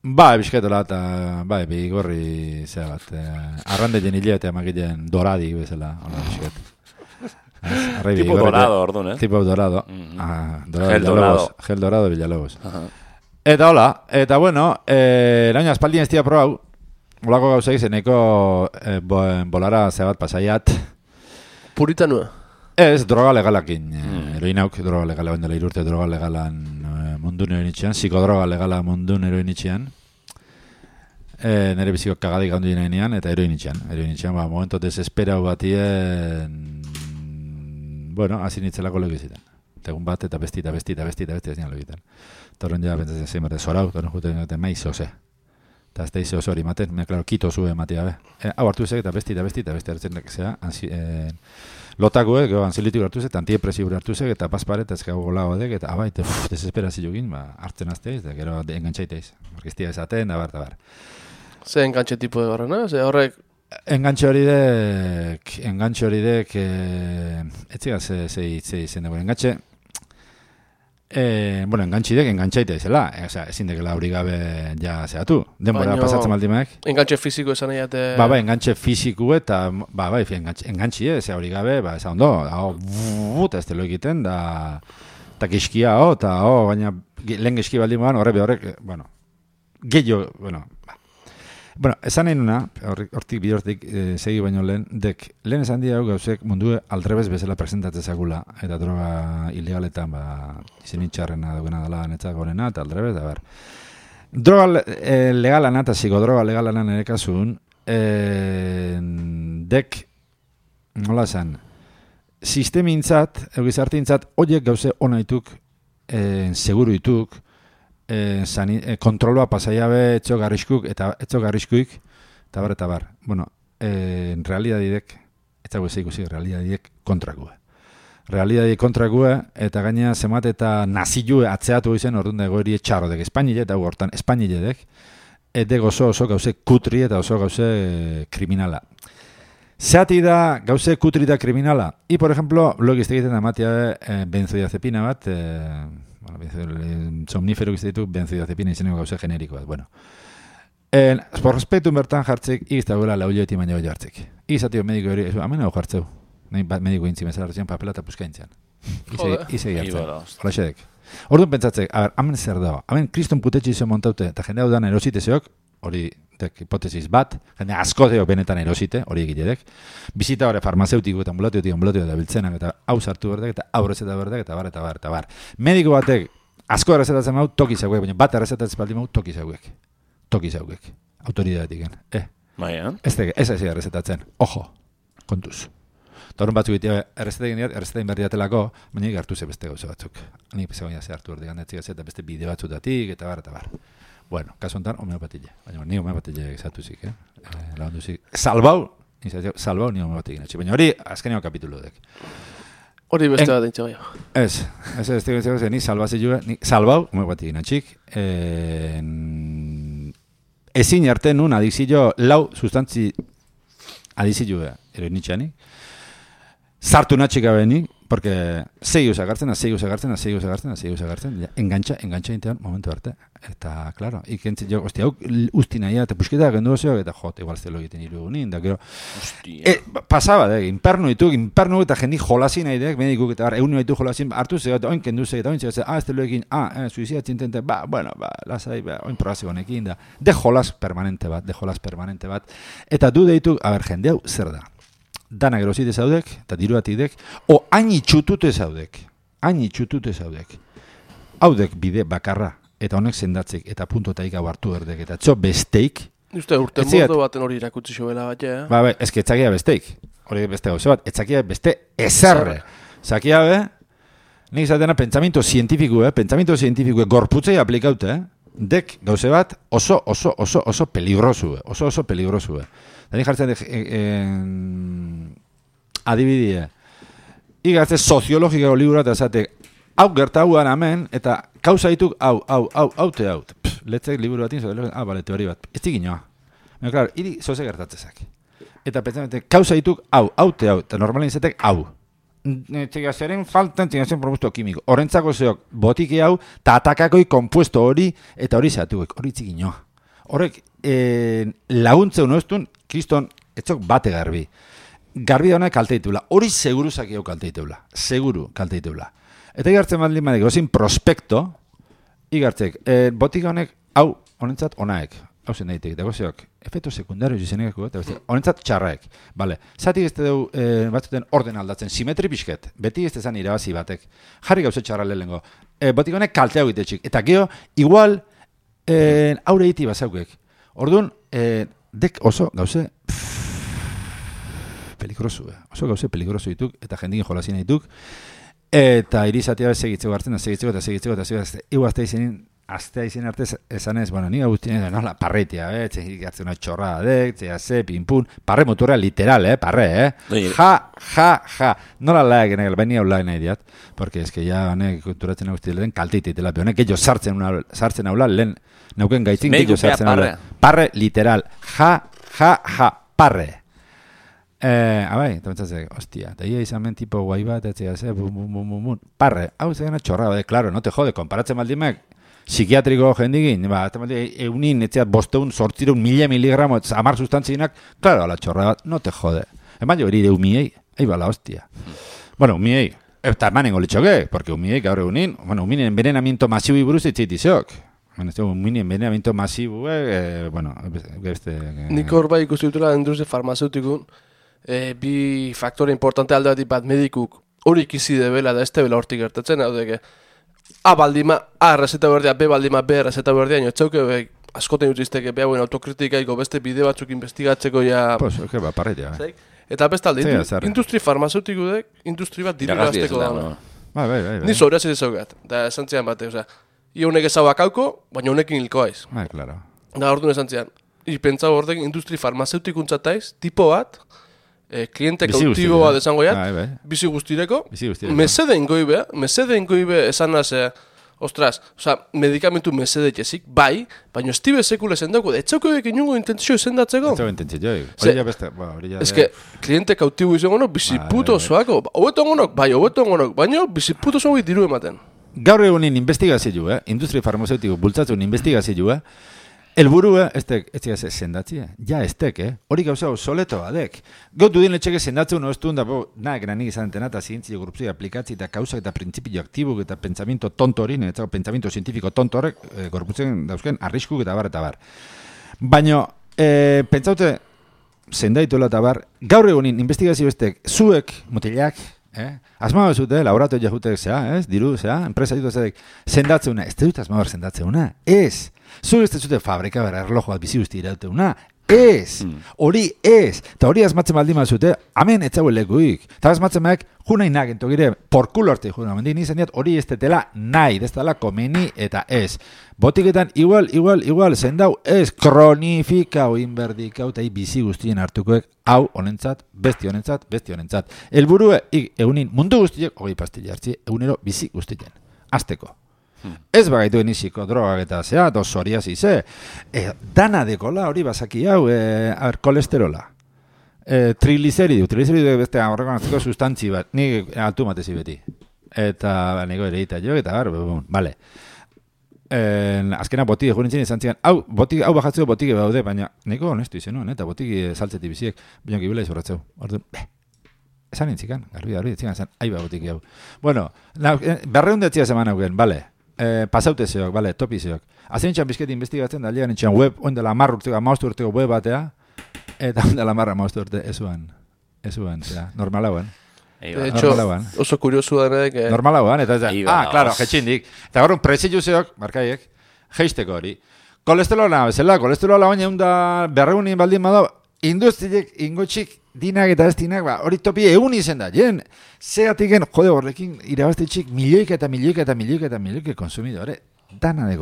Bai, bizketola eta bai, bigorri zea bat. Arrande jenile eta magilen doradi bezala, hola bizket. Tipo dorado, ordun, Tipo dorado. Gel dorado Villalobos. Eta hola, eta bueno, laino aspaldien ez dira probau, olako gauzak izeneko bolara zea bat pasaiat. Puritanua? Ez, droga legalakin. Heroinauk droga legala, bendela irurte droga legalan mundu heroinitxean, psikodroga legala mundu heroinitxean. Nere biziko kagadik handu dinean, eta heroinitxean, momento desesperau batien, bueno, hasi nitzelako lego izitan. Tegun bat, eta besti ez nian lego izitan. Torren ja, bentzatzen zein berde zorau, torren juten gaten maiz oze. Eta ez da izo hori maten, klaro, kito zue matia be. Hau hartu ezek, eta besti hartzen zea, lotakoek, ansiolitik hartu ezek, antiepresibur hartu ezek, eta paspare, eta ezkago gola hodek, eta abait, desesperazio egin, hartzen azteiz, eta gero engantxaiteiz. Orkestia esaten, da bar. Ze engantxe tipo de barrena? Ze horrek... Engantxe horidek, etziga ze izen dugu, engantxe, engantxidek, engantxaite izela, ezin dekela hori gabe ja zehatu. Denbora pasatzen maldimaek. Engantxe fiziko esan egate... Engantxe fiziko eta, engantxie, ze hori gabe, ez ondo, eta ez delo egiten, da, eta gizkia, eta, baina, lehen gizki baldimoan, horrek, gehiago, esan nahi nuna, hortik bidortik segi baino lehen esan dira gauzek mundu aldrebez bezala presentatzezakula, eta droga ilegaletan, izen itxarrena dugena dela netzak gorena, eta aldrebez, da ber. Droga legalana eta psikodroga legalana nire kasun, nola esan, sistemintzat, egizartintzat, horiek gauze onaituk, seguru ituk, kontroloa pasaiabe etxo garrizkuik, eta bar. Bueno, realidadidek, ez dago ez ikusi, realidadidek kontrakue. Realidadidek kontrakue, eta gaina zemat eta nazilue atzeatu izen, orduan dago eri etxarrodek, Espainile, eta hortan Espainiledek, edek oso gauze kutri eta oso gauze kriminala. Zeati da gauze kutri da kriminala. I, por ejemplo, logizte egiten da matia benzodiazepina bat, somnífero que ditu benzodiazepina izeneko gauze generiko bat. Bueno, por respeto bertan jartzek, igizta gola lauleoti baina goi jartzek. Igizatio mediko hori, hamen hau jartzeu. Mediko intzi mezela hartzen papela eta puska intzian. Izegi hartzen. Hola xedek. Orduan pentsatzek, hamen zer dago. Hamen kriston putetxe izan montaute, eta jende hau dan erosite zeok, hori hipotesis bat, jende asko zeok benetan erosite, hori egiledek. Bizita hori farmazeutiko eta ambulatio da biltzenak, eta hau sartu berdek, eta hau errezeta berdek, eta bar. Mediko batek asko errezetatzen mau, toki zauek, baina bat errezetatzen baldin mau, toki zauek. Autoridadetik. Ez errezetatzen. Ojo, kontuz. Torun batzuk ditu, errezetatzen berdiatelako, baina hartu ze beste gauza batzuk. Nik pezagoia ze hartu berdik handetzik, eta beste bideo batzutatik, eta bar. Bueno, kasu honetan, homeopatile. Baina ni homeopatile egizatuzik, lagunduzik. Salbau ni homeopatile. Baina hori, azkeneko kapitulu dek. Hori beste bat dintxe gaio. Ez, ni salbau homeopatile natxik. Ezin arte nun adizio, lau sustantzi adizio eroinitxeanik. Sartu natxik abeni, porque segi usagartzen, engancha intean momentu arte. Eta, claro, ikentzi jo, hostia, usti naia, eta pusketa gendu oseok, eta jote, igual zelo egiten irugunin, da, gero... Pasaba, inpernu eta jendi jolasi nahi dek, medikuk eta egun baitu jolasin, hartu ze, oin kendu ze, eta oin ze, ez telo egin, suizidatzen tente, lasai, oin probazio honekin, da, de jolas permanente bat, eta du deitu, jende hau, zer da? Danak erosite zaudek, eta diruatidek, o hain itxutute zaudek. Haudek bide bakarra, eta honek sendatzek, eta puntotaik hau hartu erdek, eta txo besteik. Uste, urte mordo baten hori irakutsi xoela bat, ja? Ez que etzakia besteik. Hori beste gauze bat, etzakia beste ezarre. Zakia be, nik izatena pentsamiento zientifikoe, gorputzei aplikaute, dek gauze bat oso peligrosue. Da nik jartzen adibidie. Igartze soziologikako liburu eta esate, hau gertauan hemen, eta kauza dituk hau. Letzek liburu batin, teori bat. Ez diginoa. Claro, hiri zoze gertatzezak. Eta pentsamente, kauza dituk hau, eta normalin izatek hau. Txegazaren faltan, txegazaren propuesto kimiko. Horrentzako zeok, botike hau, eta atakakoi kompuesto hori, eta hori zehatuek, hori txiginoa. Horrek, laguntze unoztun, kriston, etzok bate garbi. Garbi honek kalte ditula. Hori seguru zakiau kalte ditula. Seguru kalte ditula. Eta igartzen baldin badek, gozin prospekto, igartzek, botika honek, hau, honentzat, onaek. Hau zen daiteik, dago zeok, efektu sekundario izenegako, eta beste, honentzat txarraek. Bale, zatik ez dugu batzuten orden aldatzen, simetri pixket, beti ez dezan irabazi batek. Jarri gauze txarra lehengo. Botik honek kaltea egitetxik. Eta geho, igual, aurre iti bazaukek. Orduan, dek oso gauze peligrosu, oso gauze peligrosu dituk, eta jendikin jolazina dituk, eta irizatea segitzeko hartzen, segitzeko, iguazte izenin, aztea izin arte esan ez, bueno, niga guztien nola parreitea, txegirik hartzen una txorrada dek, txea pinpun, parre motorra literal, parre, ja, nola laek enegel, baina hau laek nahi diat, porque es que ya honek kulturatzen guzti lehen kalteititela, pero honek ello sartzen aula, lehen nauken gaitzin, ello sartzen aula, parre literal, ja, parre. Abai, eta pentsatzek, hostia, eta ia izan men tipo guai bat, etxea ze, bum, parre, hau zegena txorrada, claro, no te jode, konparatzen baldimek, psikiatriko jendigin, eunin, etxeat, 500, 1000 miligramo, 10 sustantzinak, claro, ala txorra bat, no te jode. Eman jo erire umiei, ahi bala, hostia. Bueno, umiei, eta emanen golitxoke, porque umiei gaur egunin, bueno, uminen envenenamiento masibu iburuz itxeitizok. Uminen envenenamiento masibu, bueno, beste... Nik hor bai ikusi dutela industria farmazeutikun, bi faktore importante alde bat medikuk hori ikizi debela da ez debela hortik gertatzen, hau deke, A baldima, A reseta berdea, B baldima, B reseta berdea, nio txauke askoten utzizteke behauen autokritikaiko beste bide batzuk investigatzeko ja... Pues, ba, parretia, Eta bestalde, industri farmazeutikudek, industri bat dirigazteko da. Bai. Ni sobra zaugat, da esan zian bate, oza, honek ezauak hauko, baina honekin hilko aiz. Bai, claro. Da orduan esan zian, pentsau ordek industri farmazeutikuntzataiz, tipo bat, kliente kautibo bat esango jat, bizi guztireko, mesede ingoibe esan naze, ostras, medikamentu mesede txezik, bai, baina estibe sekule zendako, etxauko egin inungo intentzio zendatzeko. Etxauko intentzio, hori ja beste, Ez que, kliente kautibo izango nok, bizi puto zoako, hobeto ongonok, baina bizi puto zoako diru ematen. Gaur egunin investigazio, industria farmaceutiko bultzatzen investigazio, elburua, ez sendatzia, ja estek, hori gauza soleto badek. Gautu din letxeke sendatzen oztun da, naek nanik izan tenata zientzia korrupzio aplikatzi eta kausak eta printzipio aktibuk eta pentsamiento tonto hori, pentsamiento zientifiko tonto horrek, korrupzioen dauzken arriskuk eta bar. Baina, pentsaute, sendaituela eta bar, gaur egunin investigazio estek, zuek, mutilak, asma bezute, laboratoria jutek zea, diru zea, enpresa ditu zedek, sendatzeuna, ez dut asma bar sendatzeuna, ez. Zu ez dut fabrika bera erlojo bat bizi guzti irauteuna, ez, hori ez, eta hori asmatzen baldin mazute, hemen etzaue lekuik, eta asmatzen maek, junai nagen togire, porkulo arte juna, mendik nizan diat, hori ez tetela nahi, ez dela komeni eta ez. Botiketan igual, zendau ez, kronifikau, inberdikau, eta bizi guztien hartukoek, hau honentzat, besti honentzat. Elburue, egunin mundu guztiek, hogei pastilla hartzi, egunero bizi guztien, azteko. Ez bagaitu eniziko drogak eta zea, psoriasi ze, dana dekola hori bazaki hau, kolesterola. Trigliceridu beste horrekoan azteko sustantzi bat, nik altu matezi beti. Eta niko ere eta jo, eta bale. Azkena botike jurintzen izan zian, hau bajatzeko botike baude, baina niko honestu izenuen, eta botike saltzeti biziek, baina kibila izorratzeu. Esan intzikan, garbi, etzikan esan, aiba botike hau. Bueno, berreundetzia zeman hauken, bale. Pasaute zeok, bale, topi zeok. Azen txan bizketi investigatzen da, lian etxan web, ondela 10 urteko, 15 urteko web batea, eta ondela 15 urte, ezuan, normalauan. De hecho, oso kuriosu da que... Normalauan, eta claro, jetxindik. Eta gaurun prezitu zeok, markaiek, geisteko hori. Kolesterola bezala, kolesterola baina egun da berreunin baldin bada, industriek ingotxik dinak eta ez dinak, hori topi egun izen da, jen, zeatiken, jode horrekin, irabaztetxik milioik eta konsumidore, dana de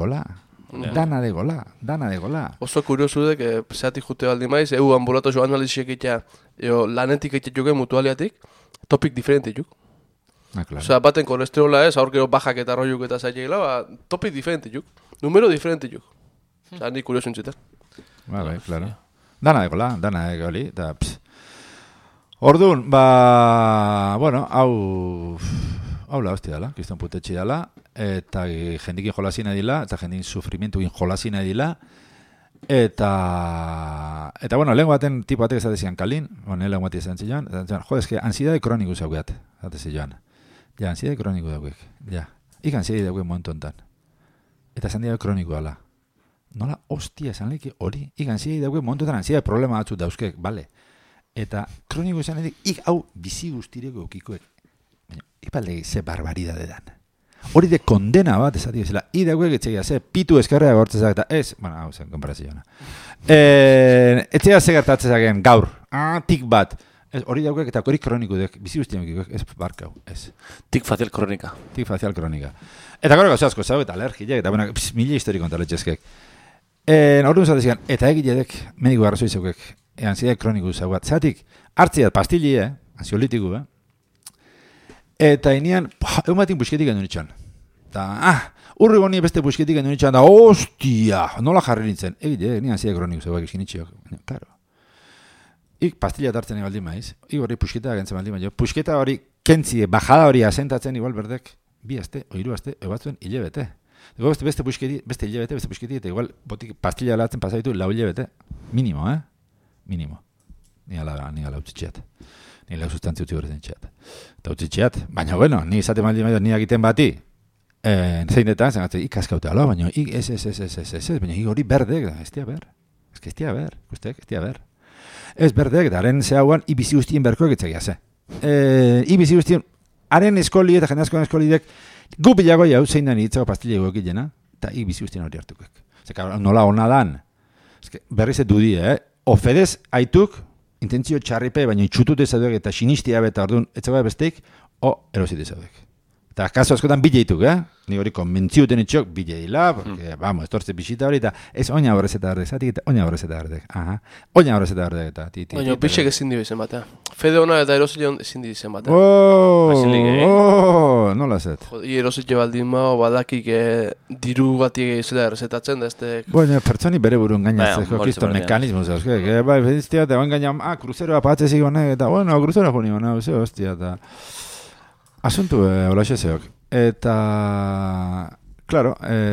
gola. Oso kuriosu de, que zeatik jute baldin maiz, ambulato jo analiziek itea, lanetik itea joke mutualiatik, topik diferente juk. Claro. Osea, baten kolesterola ez, aurkero bajak eta roiuk eta zaileila, topik diferente juk, numero diferente juk. Osea, ni kuriosu entzitek. Bai, claro. Dana de goli, eta orduan, bueno, hau la hostia dela, kriston putetxi dela, eta jendikin jolasina dila, eta jendikin sufrimentukin jolasina dila, Eta bueno, lehen baten tipo batek esate zian kalin, lehen batek esan zian, jo, eske, ansiedade kroniku zaugeat, esate zian. Ja, ansiedade kroniku dauek, ja. Ik ansiedade dauek momentu enten. Eta esan dira kroniku ala. Nola, hostia, esan lehiki hori, ik ansiedade dauek momentu enten ansiedade problema batzut dauzkek, bale. Eta kroniku esan edik, ik hau bizi guztireko eukikoek. Baina, ipalde ze barbaridade dan. Hori de kondena bat, esati bezala, idauek etxegia, ze pitu eskarrea gortzezak eta ez, bueno, hau zen, konparazioa. Etxegia ze gertatzezaken gaur, tik bat, hori dauek eta hori kroniko dek, bizi guztien ez barkau, ez. Tik facial kronika. Tik facial kronika. Eta gero gauza asko, zau, eta alergiak, eta bueno, mila historiko kontaletxezkek. Horren zatezikan, eta egidedek, mediko garrazoi zaukek, ansiedade kroniko zaugat, zatik, hartziat pastilli, ansiolitiku, eta inean, egun batin busketik gendu nitxan. Eta, urri goni beste busketik gendu nitxan, da, ostia, nola jarri nintzen. Egite, nian zide kronik zeuak iskin nitxiok. Claro. Ik pastilla tartzen egaldi maiz, ik hori pusketa gentzen baldi maiz. Pusketa hori kentzie, bajada hori asentatzen igual berdek, bi aste, o hiru aste, ebatzuen hilebete. Ego beste hilebete, beste pusketi, eta igual botik pastilla alatzen pasaditu lau hilebete. Minimo, Minimo. Ni ala utzitxeat. Ni lau sustantzi utzi horrezen txeat. Eta utzitxeat, baina bueno, ni izate maldi maio, ni egiten bati, zein detan, zen ikaskaute alo, baina ez, baina hori berdek, ez tia ber. Ez tia ber, guztek, ez tia ber. Ez berdek, da haren zehauan, ibizi guztien berkoek etxegia ze. Ibizi guztien, haren eskoli eta jende askoan eskolidek, gu bilago jau zein da nitzako pastilla egokilena, eta ibizi guztien hori hartukek. Zeka, nola hona dan, berriz edu di, ofedez aituk, intentzio txarripe, baina itxutute zaudek eta sinistia beta orduan, etzagoa besteik, erosite zaudek. Eta kaso askotan bileituk, Ni hori konbentziuten itxok bileila, porque, vamos, estortze bisita hori, eta ez oina horrezeta berdek, zatik eta oina horrezeta berdek. Oina horrezeta berdek, eta Baina, pixek ezin dibizen batea. Fede hona eta erosile ezin dibizen batea. Nola zet? Erosile baldin mao, badakik diru batik zela errezetatzen da este... Bueno, pertsoni bere burun gainatzeko, kisto mekanismo, zauzkek, bai, fediztia, eta bain gaina, kruzeroa patzezik honek, eta, bueno, kruzeroa juni hona, hostia, eta... Asuntu, holaxe zeok. Eta, claro,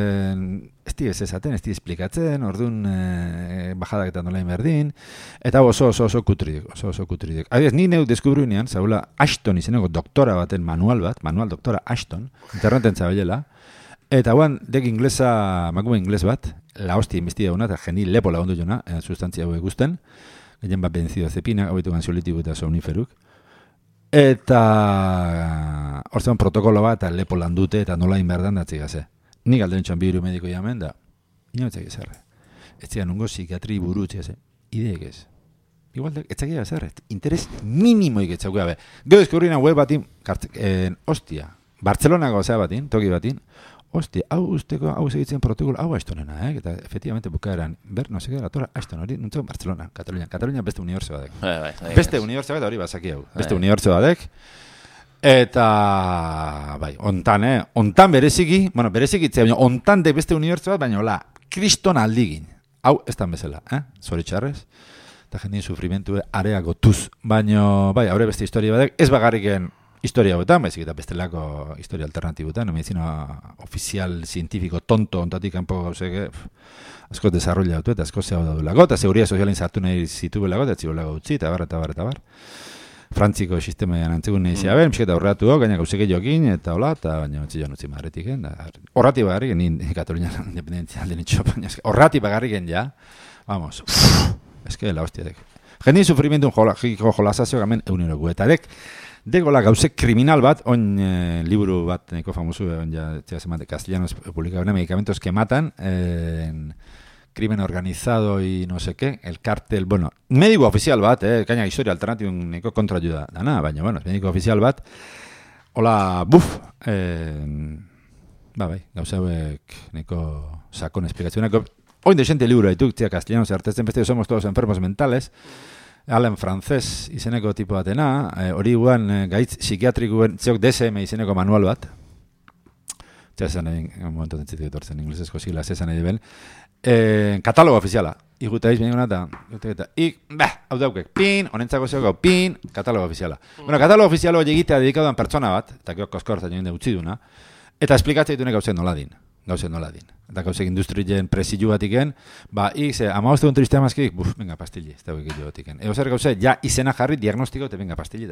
ez di ez esaten, ez di esplikatzen, orduan bajadak eta nolain berdin, eta oso kutridik. Adiez, ni neu deskubru nian, zaula Ashton izeneko doktora baten manual doktora Ashton, interneten zabelela, eta guan, dek makume ingles bat, la hostia inbestida una, eta jendi lepo lagundu jona, sustantzia hau egusten, gehien bat benzodiazepina, hau ditu ansiolitiku eta somniferuk, eta hortzen protokolo bat, eta lepo landute, eta nola inberdan datzik gaze. Nik alde nintxan bihiru mediko jamen da, inoetzak ezarre. Ez zian nungo psikiatri buru txase, ideek ez. Igual, etzak ezarre, interes minimoik etzak gabe. Gero eskurrina web batin, hostia, Bartzelonako zea batin, toki batin, hostia, hau segitzen protokolo, hau Ashtonena, eta efectivamente bukaeran, no seke, gatora Ashton hori, nuntzen Barcelona, Katalunia beste unibertso badek. Beste unibertso badek, hori bazaki hau, beste unibertso badek, eta, bai, ontan bereziki, berezikitzea, baina ontan de beste unibertso bat, baina hola, kriston aldigin, hau ez dan bezala, zoritxarrez, eta jendien sufrimentu areago tuz, baina, bai, haure beste historia badek, ez bagarriken historia hauetan, baizik eta bestelako historia alternatibutan, medizina ofizial, zientifiko, tonto, ontatik kanpo gauzeke, asko desarrolla dut, eta asko zehau daudulako, eta seguria sozialin zartu nahi zitubelako, eta txibulako utzi, eta bar. Frantziko sistemaian antzegun nahi ziaben, misketa horretu gaina gauzeke jokin, eta hola, eta baina txilan utzi marretik, horrati bagarrik, ni Katalunian independentzia alde nitxo, horrati bagarrik ja, vamos, eske la hostiadek. Jendin sufrimentun jolasazio gamen egunero guetarek, degola gauzek kriminal bat, liburu bat neko famosu, castellanos publicable, medicamentos que matan, crimen organizado y no sé qué, el cártel, bueno, médico oficial bat, kaina historia alternatibo neko kontra ayuda dana, baina, bueno, médico oficial bat, hola, bai, gauza hauek neko sakon esplikazionako, oin desente liburu haituk, tia castellanos artesten beste, somos todos enfermos mentales, Alan francés izeneko tipo batena, hori guan gaitz psikiatrikuen txok DSM izeneko manual bat. Txasen egin, momentu dentzitu etortzen inglesezko sigla, zesan egin ben. Katalogo ofiziala. Iguta eiz, baina eta hau daukek, pin, honentzako zeoko, pin, katalogo ofiziala. Bueno, katalogo ofizialo egitea dedikaudan pertsona bat, eta geok koskortzen joan de utziduna, eta esplikatzea ditunek hauzen nola din. gauze nola din. Eta gauzek industrien presilu batiken, ze, 15 egun triste amazkik, venga, pastilli, ez da egin batiken. Ego zer gauze, ja izena jarri diagnostiko, eta venga, pastilli.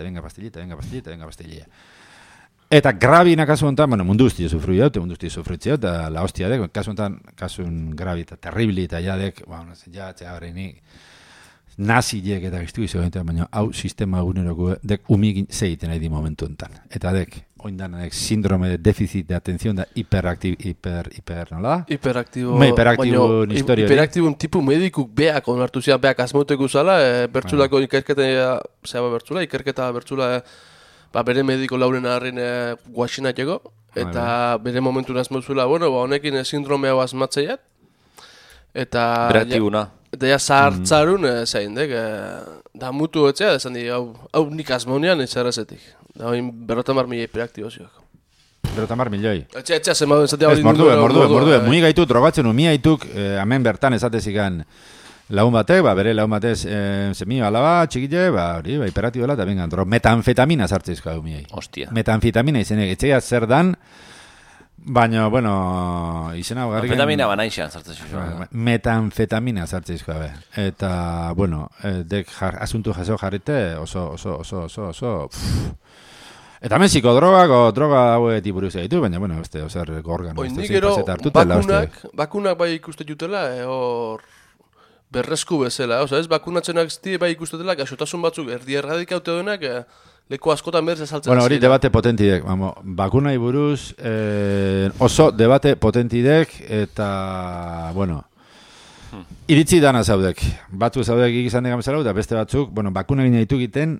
Eta grabina kasu honetan, mundu guzti sufru jaute, mundu guzti sufritzea, eta la hostia dek, kasu honetan, kasun grabi eta terribli, eta ja dek, horreinik, nazilek eta giztu gizu, baina hau sistema eguneroko dek umigin zeiten nahi di momentu honetan. Eta dek, oindan síndrome de déficit de atención da nola da? Hiperaktibo historia. Hiperaktibo un tipu medikuk beak onartu zian, beak asmoteko zala, bertsulako ikerketa bertsula, bere mediko lauren harrin guaxina txeko, eta bere momentu nazmozula, honekin sindrome hau asmatzeiat, eta... Beraktibuna. Eta ja zahartzarun zein, da mutu etzea, esan di, hau nik asmonian etxarrazetik. Da hoin 50 milioi hiperaktiboziok. 50 milioi? Etxea zenbadu esatea hori mordue, mui gaitu, drogatzen mi gaituk, hemen bertan esatezikan lagun batek, bere lagun batez, zemio alaba, txikile, hiperaktibola, eta venga, metanfetamina sartzeizko hau miei. Hostia. Metanfetamina izenek, etxea zer dan, baina, izena hogarriken... Metanfetamina banaixan sartzeizko. Metanfetamina sartzeizko, eta, dek asuntu jaso jarrite oso... Eta hemen psikodrogak o droga hauet iburuz egiten, baina, ozer gorgan. Oin nikero, bakunak bai ikuste jutela, hor... berresku bezala, ez bakunatzenak zti bai ikustetela, gaixotasun batzuk erdi erradikaute denak, leku askotan berz esaltzen. Hori debate potentidek, bakunai buruz, oso debate potentidek, eta, iritzi dana zaudek. Batzu zaudek ikizan degan bezala, eta beste batzuk, bakuna gine ditu egiten,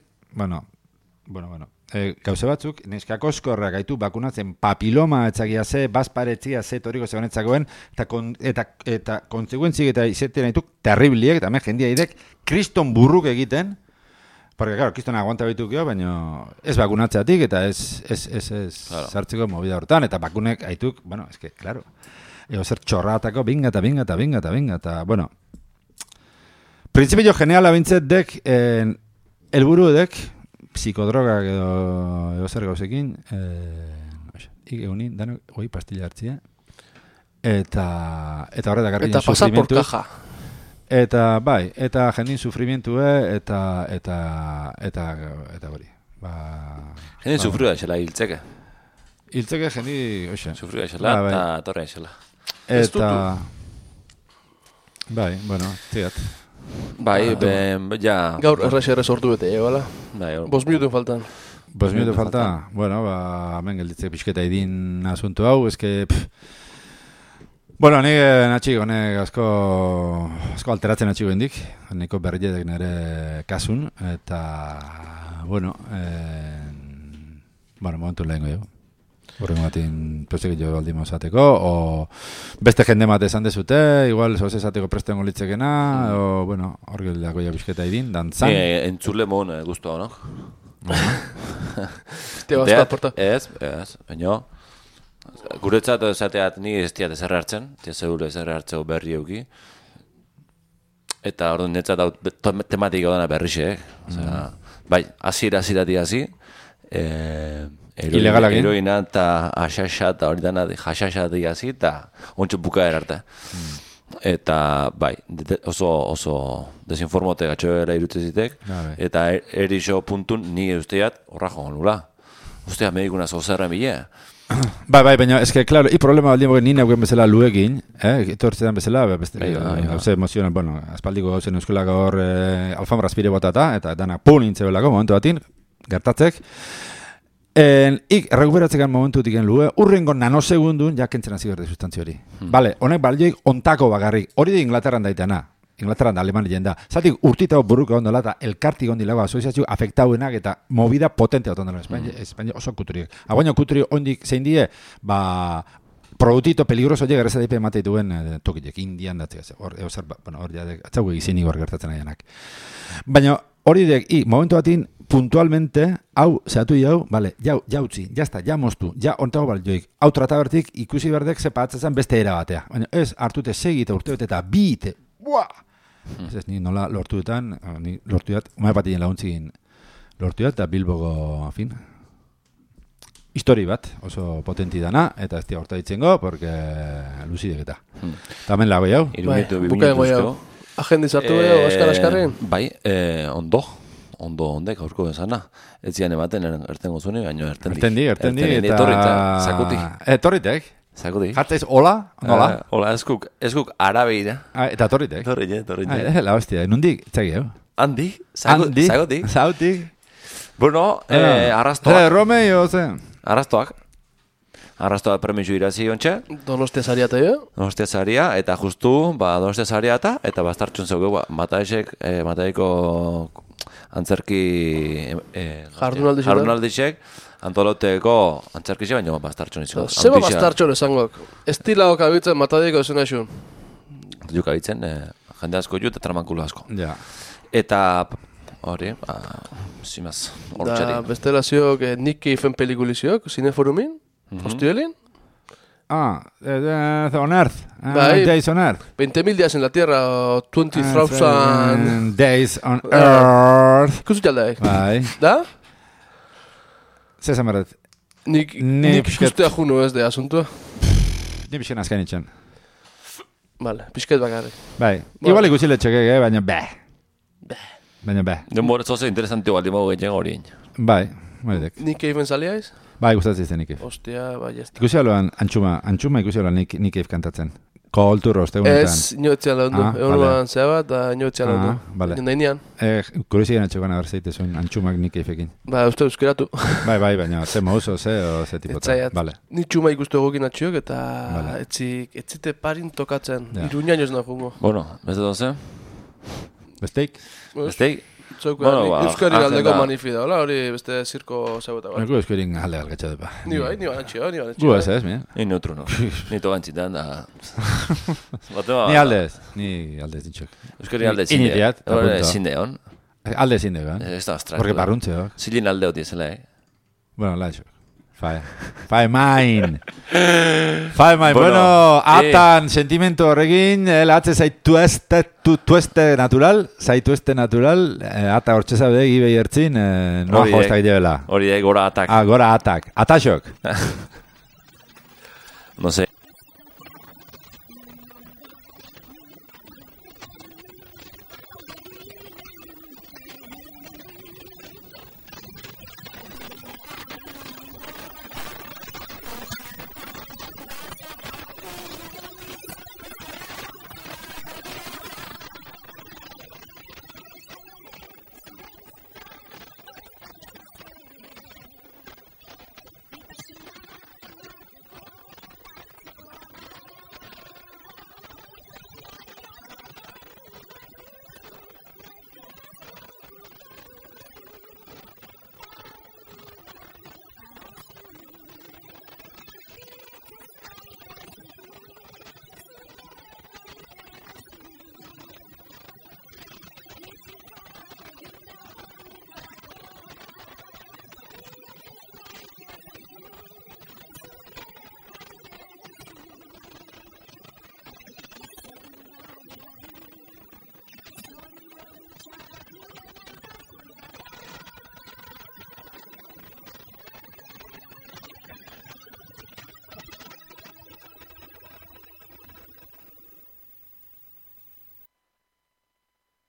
gauze batzuk, neskak oskorrak gaitu bakunatzen papiloma etzagia ze, bazparetzia ze toriko zegonetzakoen, eta kontsekuentzik eta izeten dituk terribliek, eta hemen jendia idek, kriston burruk egiten, porque, claro, kriston aguanta bituk jo, baina ez bakunatzeatik, eta ez sartzeko movida hortan, eta bakunek haituk, claro, zer txorratako, binga, eta, principio generala bintzet dek, helburu dek, psikodrogak edo zer gauzekin, egunin, dano, pastilla hartzia, eta horretak argin eta sufrimentu. Eta pasa por caja. Eta jendin sufrimentue, eta hori. Jendin sufriu da xela, hiltzeke. Hiltzeke jendi, oxe. Sufriu da xela, eta torre da xela. Eta... tirat. Ja... Gaur errexerre sortu bete, bala? 5 minutu faltan. 5 minutu falta? Hemen gelditzek pixketa idin asuntu hau, eske... Nik natxik, asko alteratzen natxik indik, neko berriedek nire kasun, eta... momentu lehenko jau. Horrengo batin prestek jo baldin mozateko, o beste jende mate esan dezute, igual zoz esateko prestengo litzekena, o, hor geldako ja bizketa idin, dantzan. Entzule mon guztua, no? Te basta aporta. Ez, baina, guretzat esateat ni ez tiat ezer hartzen, tia zeure ezer hartzeko berri euki, eta orduan netzat tematika dana berrixe, bai, aziratik hazi, heroina eta haxaxa eta hori dana jaxaxatik hazi eta ontsu bukaera arte. Eta bai, oso desinformote gatxoera irutzezitek, eta erixo puntun ni usteat horra joan nula. Usteat medikuna zozerra mile. Baina, eske, klaro, problema baldin bogen nina guen bezala luekin, etortzetan bezala, gauze emozionan, aspaldiko gauzen euskolak hor alfambra aspire botata, eta dana pun intzebelako momentu batin, gertatzek. Ik errekuperatzekan momentu diken lue, urrengo nanosegundun jakentzen hasi berde sustantzio hori. Bale, honek balioik ontako bagarrik, hori de Inglaterran daitana, Inglaterran da Alemanien da. Zatik urtitao burruka ondola eta elkartik ondilago asoziazio afektauenak eta movida potente otondela Espainia oso kuturiek. Aguaino kuturi ondik zein die, produktito peligroso llega erreza daipe emate dituen tokilek, indian datzea. Hor jadek, atzaugu egizien igor gertatzen aianak. Baina hori dek, momentu batin, puntualmente, hau, zehatu hau, bale, jautzi, jazta, moztu, ontago balioik, hau tratabertik ikusi berdek zepatzen beste era batea. Baina ez, hartute segi eta urte eta biite, buah! Ez ni nola lortuetan, ni lortuet, umai patien laguntzikin lortuet, eta Bilboko, histori bat, oso potenti dana, eta ez dia horta ditzengo, porque luzidek eta. Tamen lago jau. Irumitu, bukaen goiau. Agendiz hartu askarren? Bai, ondek aurko bezana. Ez zian ematen ertengo zune, baina ertendi. Ertendi, eta... Etorrita, zakuti. Etorritek. Zakuti. Jartzaiz hola, nola? Hola, eskuk arabeira. Eta etorritek. Torrite. La hostia, nundik, txaki, Handi, zakuti. Zautik. Bueno, arrastoak. Romeo, ze? Arrastoak premisu irazi ontxe. Donostia saria eta jo? Donostia saria, eta justu, Donostia saria eta bastartxun zeugu, Mataiko antzerki jardunaldixek, antoloteko antzerkixek, baina bastartxun izan. Zeba bastartxun esangok? Estilaok abitzen Mataiko zen esun? Juk abitzen, jende asko ju eta tramankulu asko. Ja. Eta... Hori, zimaz, hortxari. Da, bestela ziok nik keifen pelikuliziok, zineforumin, hostielin. On Earth. Bai, Days on Earth. 20.000 días en la Tierra, 20,000 Days on Earth. Ikusi txaldaik. Bai. Da? Zezan berret. Nik ikustea juno ez de asuntua. Ni pixen azkain itxen. Vale, pixket bakarrik. Bai, igual ikusi letxekek, baina Baina Denbora zoze interesantio bali mago gehien horien. Bai, moedek. Nik keifen saliaiz? Bai, gustatzen izan nik eif. Ostia, bai, ez da. Ikusi aloan antxuma ikusi aloan nik eif kantatzen. Koholturro, ostegunetan. Ez, inoetzean laundu. Egunuan zeba eta inoetzean laundu. Vale. Nindainean. Kurisi gana txokan abar zeitezun antxumak nik eifekin. Ba, uste euskeratu. Bai, baina, ze mauzo, ze tipota. Etzaiat. Vale. Ni txuma ikustu egokin atxiok eta etzite parin tokatzen. Iruñaino ez jungo. Bueno, beste doze? Besteik? Euskari galdeko manifida, hola, hori beste zirko zaueta bat. Eko euskarin galde galgatxa dupa. Ni banatxio. Gu ez, mi? Ni neutru, no. Ni togantzitan, da... Ni aldez dintxok. Euskari alde zinde. Initiat, zinde hon. Alde zinde, gan. Ez da abstraktu. Porque parruntze, hok. Zilin alde hoti ezela, Bueno, laixo. Fae main. Bueno, atan sentimentu horrekin, atze zaitueste natural, ata hortxe zabe gibei ertzin, noa jostak debela. Hori gora atak. Gora atak. Ataxok. No sé.